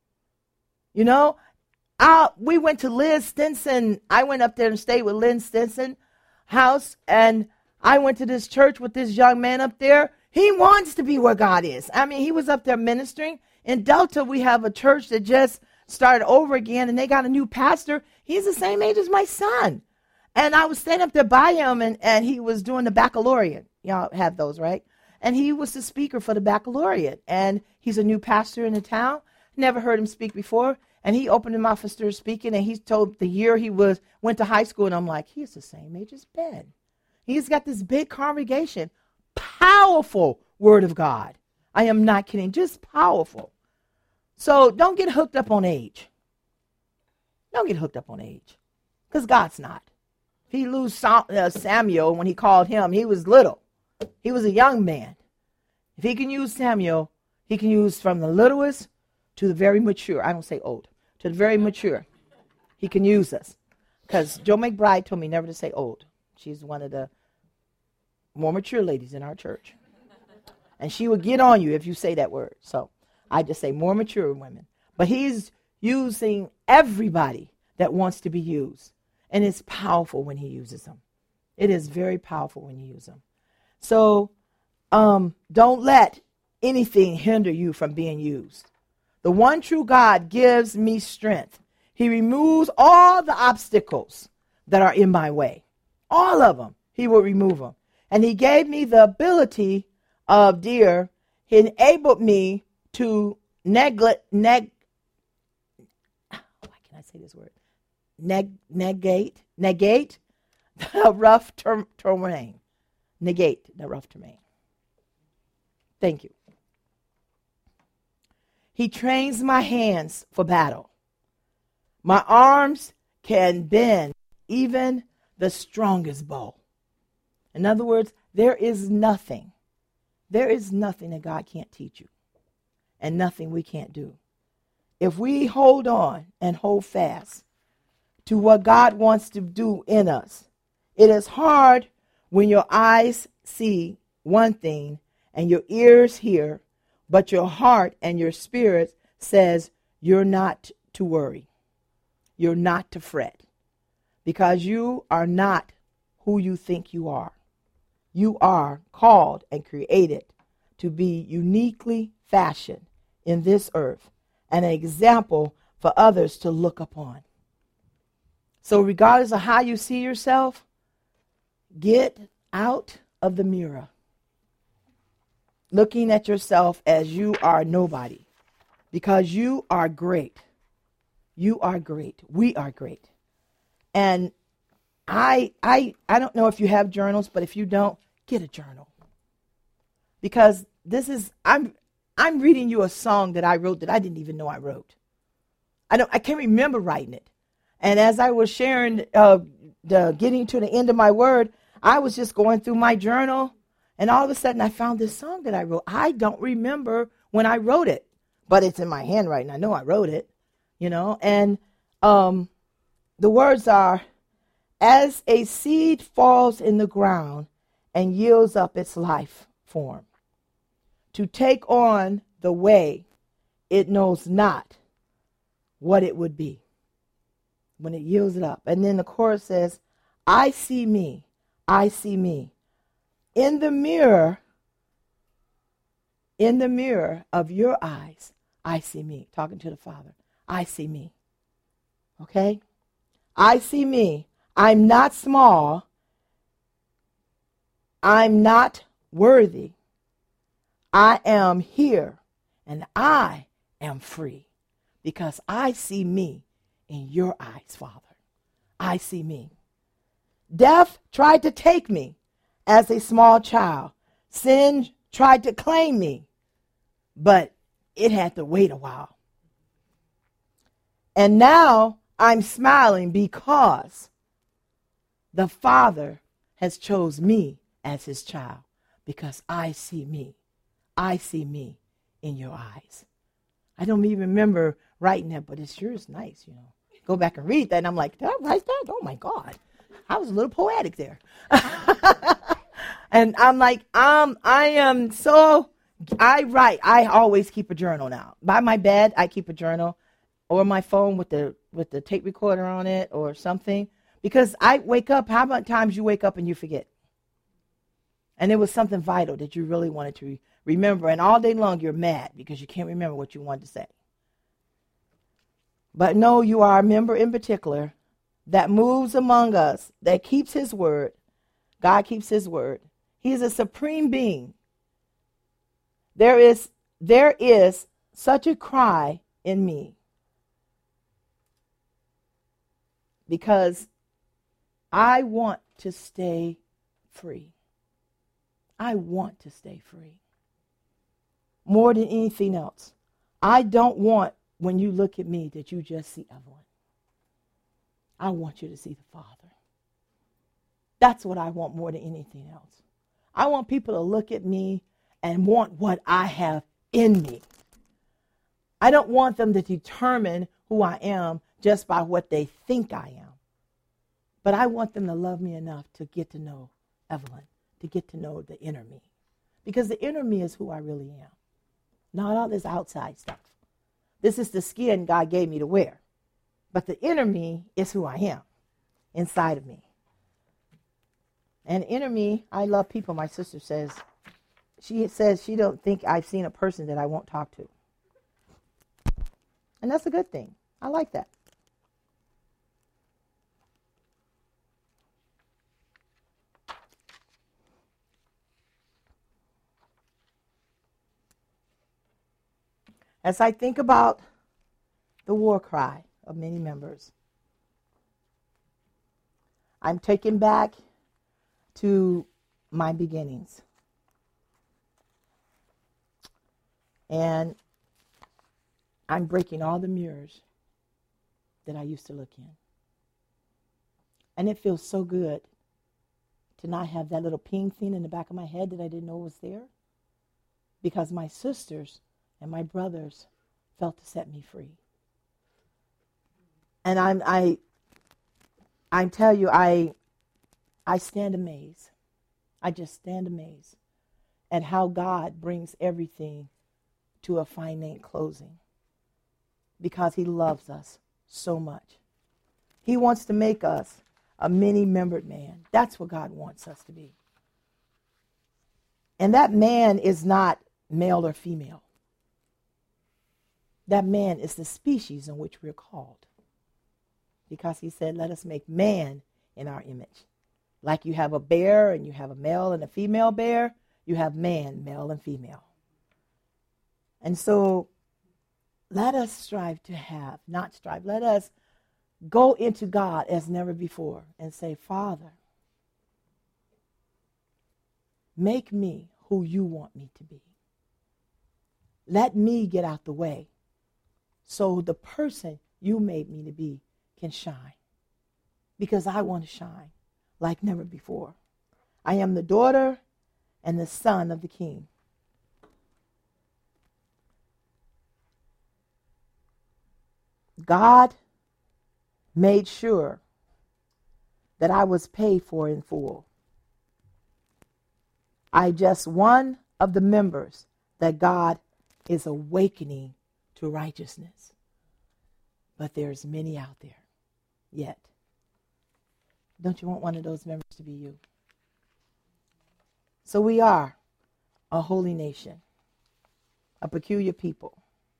You know, I, we went to Liz Stinson. I went up there and stayed with Lynn Stinson house. And I went to this church with this young man up there. He wants to be where God is. I mean, he was up there ministering. In Delta, we have a church that just started over again, and they got a new pastor. He's the same age as my son. And I was standing up there by him, and, and he was doing the baccalaureate. Y'all have those, right? And he was the speaker for the baccalaureate. And he's a new pastor in the town. Never heard him speak before. And he opened his mouth and started speaking, and he told the year he was went to high school, and I'm like, he's the same age as Ben. He's got this big congregation. Powerful word of God. I am not kidding. Just powerful. So don't get hooked up on age. Don't get hooked up on age. Because God's not. If he lose Samuel when he called him, he was little. He was a young man. If he can use Samuel, he can use from the littlest to the very mature. I don't say old. To the very mature. He can use us. Because Joe McBride told me never to say old. She's one of the more mature ladies in our church. And she will get on you if you say that word. So I just say more mature women. But he's using everybody that wants to be used. And it's powerful when he uses them. It is very powerful when you use them. So um, don't let anything hinder you from being used. The one true God gives me strength. He removes all the obstacles that are in my way. All of them. He will remove them. And he gave me the ability of, dear, he enabled me to neglect, neg, why can I say this word? Neg, negate, negate the rough ter- terrain. Negate the rough terrain. Thank you. He trains my hands for battle. My arms can bend even the strongest bow. In other words, there is nothing, there is nothing that God can't teach you, and nothing we can't do. If we hold on and hold fast to what God wants to do in us, it is hard when your eyes see one thing and your ears hear, but your heart and your spirit says you're not to worry. You're not to fret, because you are not who you think you are. You are called and created to be uniquely fashioned in this earth and an example for others to look upon. So regardless of how you see yourself, get out of the mirror, looking at yourself as you are nobody, because you are great. You are great. We are great. And I I I don't know if you have journals, but if you don't, get a journal. Because this is I'm I'm reading you a song that I wrote that I didn't even know I wrote. I don't I can't remember writing it. And as I was sharing uh the getting to the end of my word, I was just going through my journal, and all of a sudden I found this song that I wrote. I don't remember when I wrote it, but it's in my handwriting. I know I wrote it, you know, and um the words are, as a seed falls in the ground and yields up its life form, to take on the way it knows not what it would be when it yields it up. And then the chorus says, I see me, I see me. In the mirror, in the mirror of your eyes, I see me. Talking to the Father. I see me. Okay? I see me. I'm not small. I'm not worthy. I am here, and I am free because I see me in your eyes, Father. I see me. Death tried to take me as a small child. Sin tried to claim me, but it had to wait a while. And now I'm smiling because the Father has chose me as his child because I see me. I see me in your eyes. I don't even remember writing that, but it sure is nice, you know. Go back and read that, and I'm like, did I write that? Oh, my God. I was a little poetic there. And I'm like, um, I am so, I write. I always keep a journal now. By my bed, I keep a journal, or my phone with the with the tape recorder on it or something. Because I wake up, how many times you wake up and you forget? And it was something vital that you really wanted to re- remember. And all day long you're mad because you can't remember what you wanted to say. But no, you are a member in particular that moves among us, that keeps his word. God keeps his word. He is a supreme being. There is, there is such a cry in me because I want to stay free. I want to stay free. More than anything else. I don't want, when you look at me, that you just see Evelyn. I want you to see the Father. That's what I want more than anything else. I want people to look at me and want what I have in me. I don't want them to determine who I am just by what they think I am. But I want them to love me enough to get to know Evelyn, to get to know the inner me. Because the inner me is who I really am. Not all this outside stuff. This is the skin God gave me to wear. But the inner me is who I am inside of me. And inner me, I love people. My sister says, she says she don't think I've seen a person that I won't talk to. And that's a good thing. I like that. As I think about the war cry of many members, I'm taken back to my beginnings. And I'm breaking all the mirrors that I used to look in. And it feels so good to not have that little ping thing in the back of my head that I didn't know was there. Because my sisters and my brothers felt to set me free. And I'm I I tell you, I I stand amazed. I just stand amazed at how God brings everything to a finite closing. Because he loves us so much. He wants to make us a many-membered man. That's what God wants us to be. And that man is not male or female. That man is the species in which we're called. Because he said, let us make man in our image. Like you have a bear and you have a male and a female bear, you have man, male and female. And so let us strive to have, not strive, let us go into God as never before and say, Father, make me who you want me to be. Let me get out the way so the person you made me to be can shine. Because I want to shine like never before. I am the daughter and the son of the King. God made sure that I was paid for in full. I just one of the members that God is awakening to righteousness. But there's many out there yet. Don't you want one of those members to be you? So we are a holy nation, a peculiar people,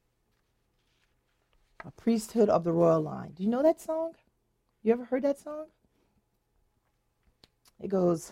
a priesthood of the royal line. Do you know that song? You ever heard that song? It goes,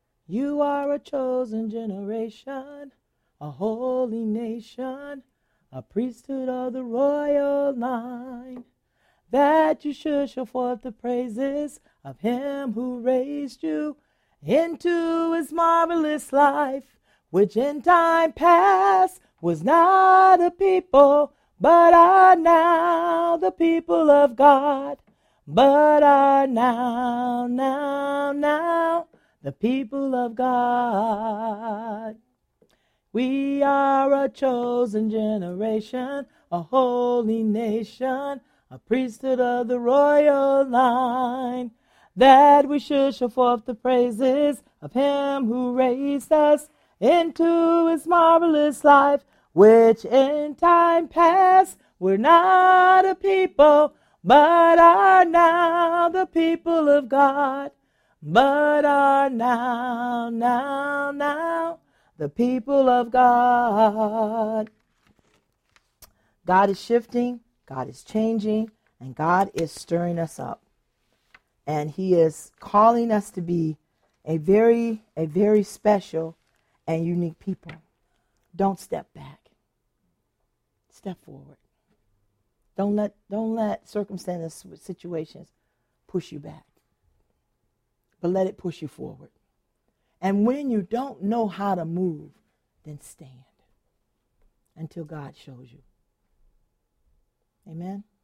you are a chosen generation, a holy nation, a priesthood of the royal line, that you should show forth the praises of him who raised you into his marvelous life, which in time past was not a people, but are now the people of God, but are now, now, now the people of God. We are a chosen generation, a holy nation, a priesthood of the royal line, that we should show forth the praises of him who raised us into his marvelous life, which in time past were not a people, but are now the people of God, but are now, now, now the people of God. God is shifting, God is changing, and God is stirring us up. And he is calling us to be a very, a very special and unique people. Don't step back. Step forward. Don't let, don't let circumstances, situations push you back. But let it push you forward. And when you don't know how to move, then stand until God shows you. Amen.